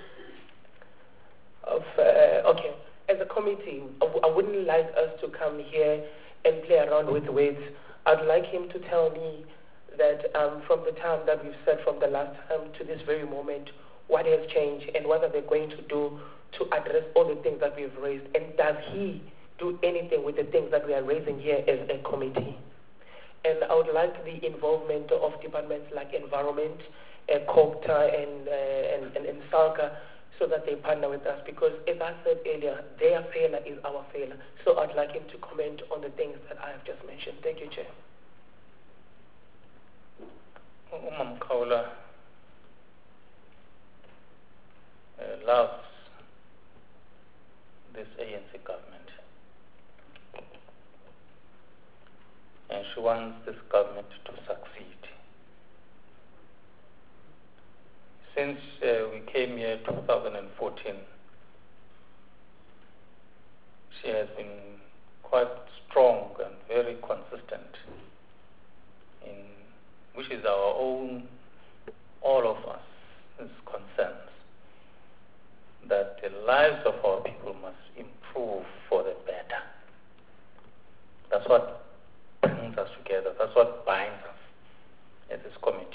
of uh, okay, as a committee, I, w- I wouldn't like us to come here and play around with words. I'd like him to tell me that um, from the time that we've said from the last time to this very moment, what has changed and what are they going to do to address all the things that we've raised, and does he do anything with the things that we are raising here as a committee? And I would like the involvement of departments like Environment, uh, COGTA and, uh, and, and, and SALCA, so that they partner with us, because as I said earlier, their failure is our failure. So I'd like him to comment on the things that I have just mentioned. Thank you, Chair. Umam Kaula uh, loves this A N C government, and she wants this government to succeed. Since uh, we came here in two thousand fourteen, she has been quite strong and very consistent in which is our own, all of us, is concerns that the lives of our people must improve for the better. That's what brings us together. That's what binds us as this committee.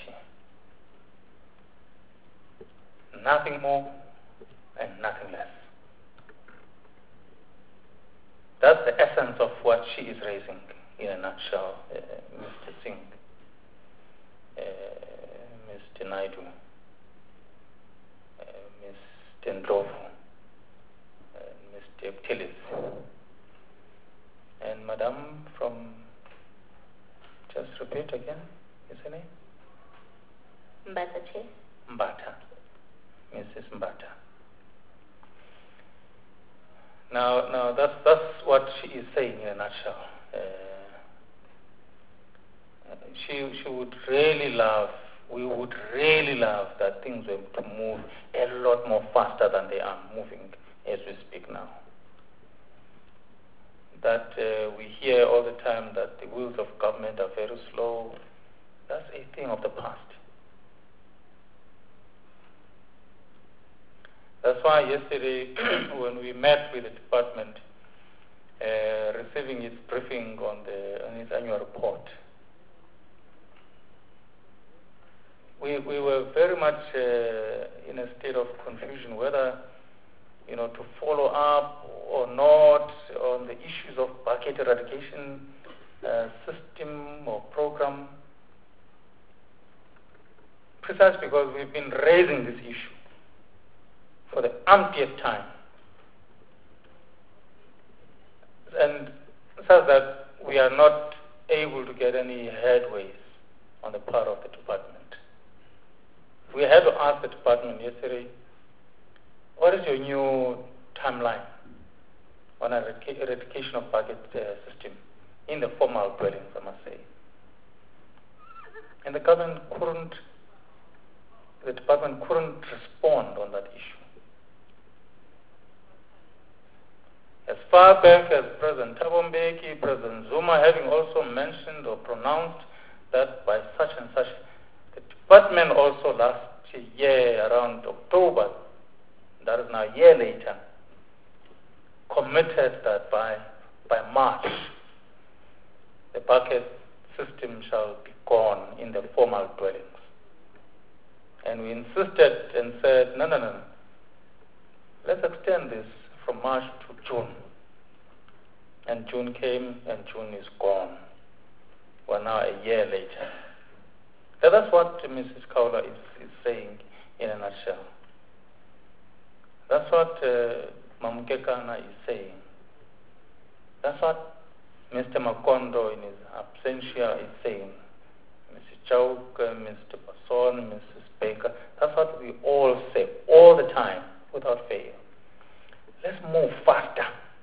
Nothing more and nothing less. That's the essence of what she is raising in a nutshell, uh, Mister Singh, uh, Mister Naidu, uh, Mister Ndlovu, uh, Mister Ptilis, and Madam from, just repeat again, is her name? Mbata, Chair. Mbata. Missus Mbata. Now, now that's that's what she is saying in a nutshell. Uh, she she would really love, we would really love that things were to move a lot more faster than they are moving as we speak now. That uh, we hear all the time that the wheels of government are very slow. That's a thing of the past. That's why yesterday, when we met with the department, uh, receiving its briefing on, the, on its annual report, we, we were very much uh, in a state of confusion whether, you know, to follow up or not on the issues of bucket eradication uh, system or program, precisely because we've been raising this issue for the umpteenth time. And such that we are not able to get any headways on the part of the department. We had to ask the department yesterday, what is your new timeline on eradica- eradication of bucket uh, system in the formal dwellings, I must say. And the government couldn't, the department couldn't respond on that issue. As far back as President Thabo Mbeki, President Zuma having also mentioned or pronounced that by such and such, the department also last year around October, that is now a year later, committed that by, by March, the bucket system shall be gone in the formal dwellings. And we insisted and said, no, no, no, no. Let's extend this from March to June. And June came, and June is gone. We're now a year later. So that's what Missus Kaula is, is saying in a nutshell. That's what uh, Mamukekana is saying. That's what Mister Makondo in his absentia is saying. Missus Chauke, Mister Passon, Missus Baker. That's what we all say all the time without fail. Let's move faster.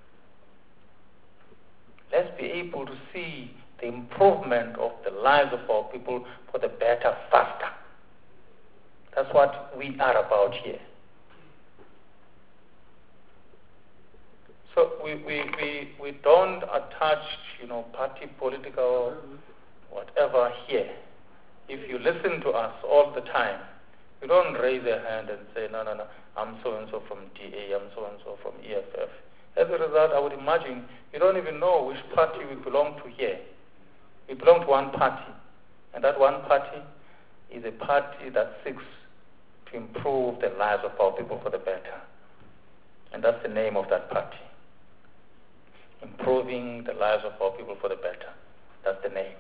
Let's be able to see the improvement of the lives of our people for the better faster. That's what we are about here. So we, we, we, we don't attach, you know, party political whatever here. If you listen to us all the time, you don't raise a hand and say, no, no, no, I'm so-and-so from D A, I'm so-and-so from E F F. As a result, I would imagine you don't even know which party we belong to here. We belong to one party, and that one party is a party that seeks to improve the lives of our people for the better. And that's the name of that party. Improving the lives of our people for the better. That's the name.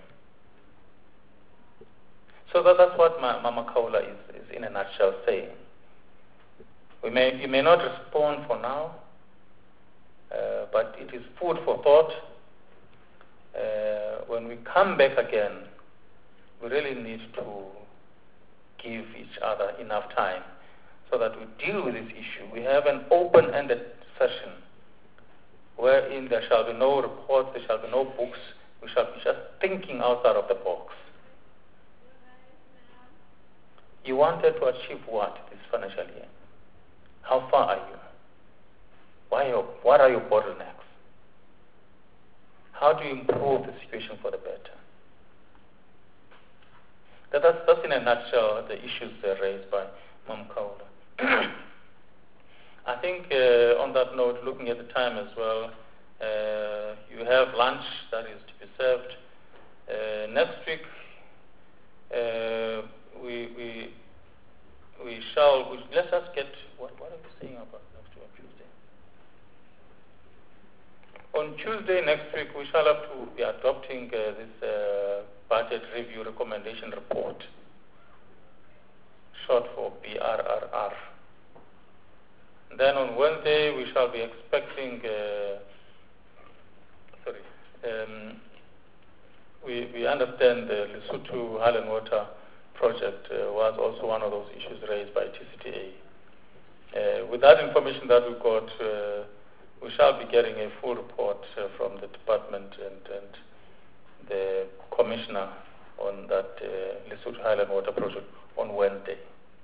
So that, that's what Ma, Mama Kaula is, is in a nutshell saying. We may, you may not respond for now, uh, but it is food for thought. Uh, when we come back again, we really need to give each other enough time so that we deal with this issue. We have an open-ended session wherein there shall be no reports, there shall be no books, we shall be just thinking outside of the box. You wanted to achieve what this financial year? How far are you? Why are, what are your bottlenecks? How do you improve the situation for the better? That, that's, that's in a nutshell the issues uh, raised by Mam Kaula. I think uh, on that note, looking at the time as well, uh, you have lunch that is to be served. Uh, next week, uh, we, we, we shall, we, let's just get, what, what are we saying about next week on Tuesday? On Tuesday next week, we shall have to be adopting uh, this uh, budget review recommendation report, short for B R R R. Then on Wednesday, we shall be expecting, uh, sorry, um, we, we understand the Lesotho Highland Water project uh, was also one of those issues raised by T C T A. Uh, with that information that we got, uh, we shall be getting a full report uh, from the department and, and the commissioner on that uh, Lesotho Highland Water project on Wednesday.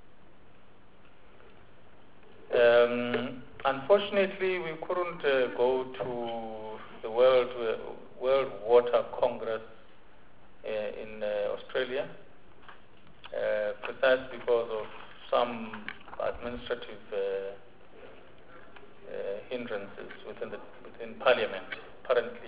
Um, unfortunately, we couldn't uh, go to the World uh, World Water Congress uh, in uh, Australia, uh, precisely because of some administrative uh, uh, hindrances within the within Parliament. Apparently,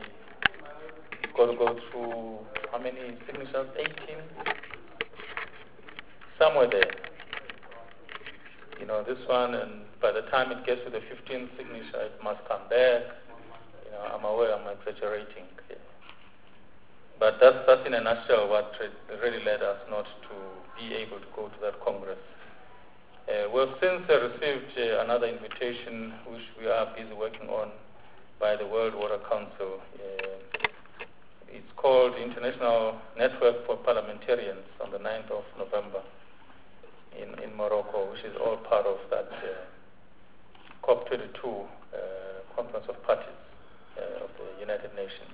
you've got to go through how many signatures? eighteen. somewhere there. You know, this one, and by the time it gets to the fifteenth signature, it must come back. You know, I'm aware I'm exaggerating. But that's, that's in a nutshell what really led us not to be able to go to that Congress. Uh, we've since uh, received uh, another invitation, which we are busy working on, by the World Water Council. Uh, it's called International Network for Parliamentarians on the ninth of November in, in Morocco, which is all part of that uh, COP twenty-two uh, Conference of Parties uh, of the United Nations.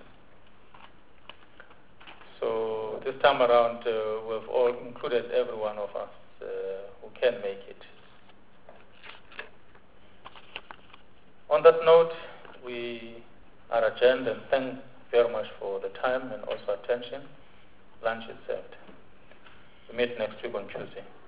So this time around, uh, we've all included every one of us uh, who can make it. On that note, we are adjourned, and thank very much for the time and also attention. Lunch is served. We meet next week on Tuesday.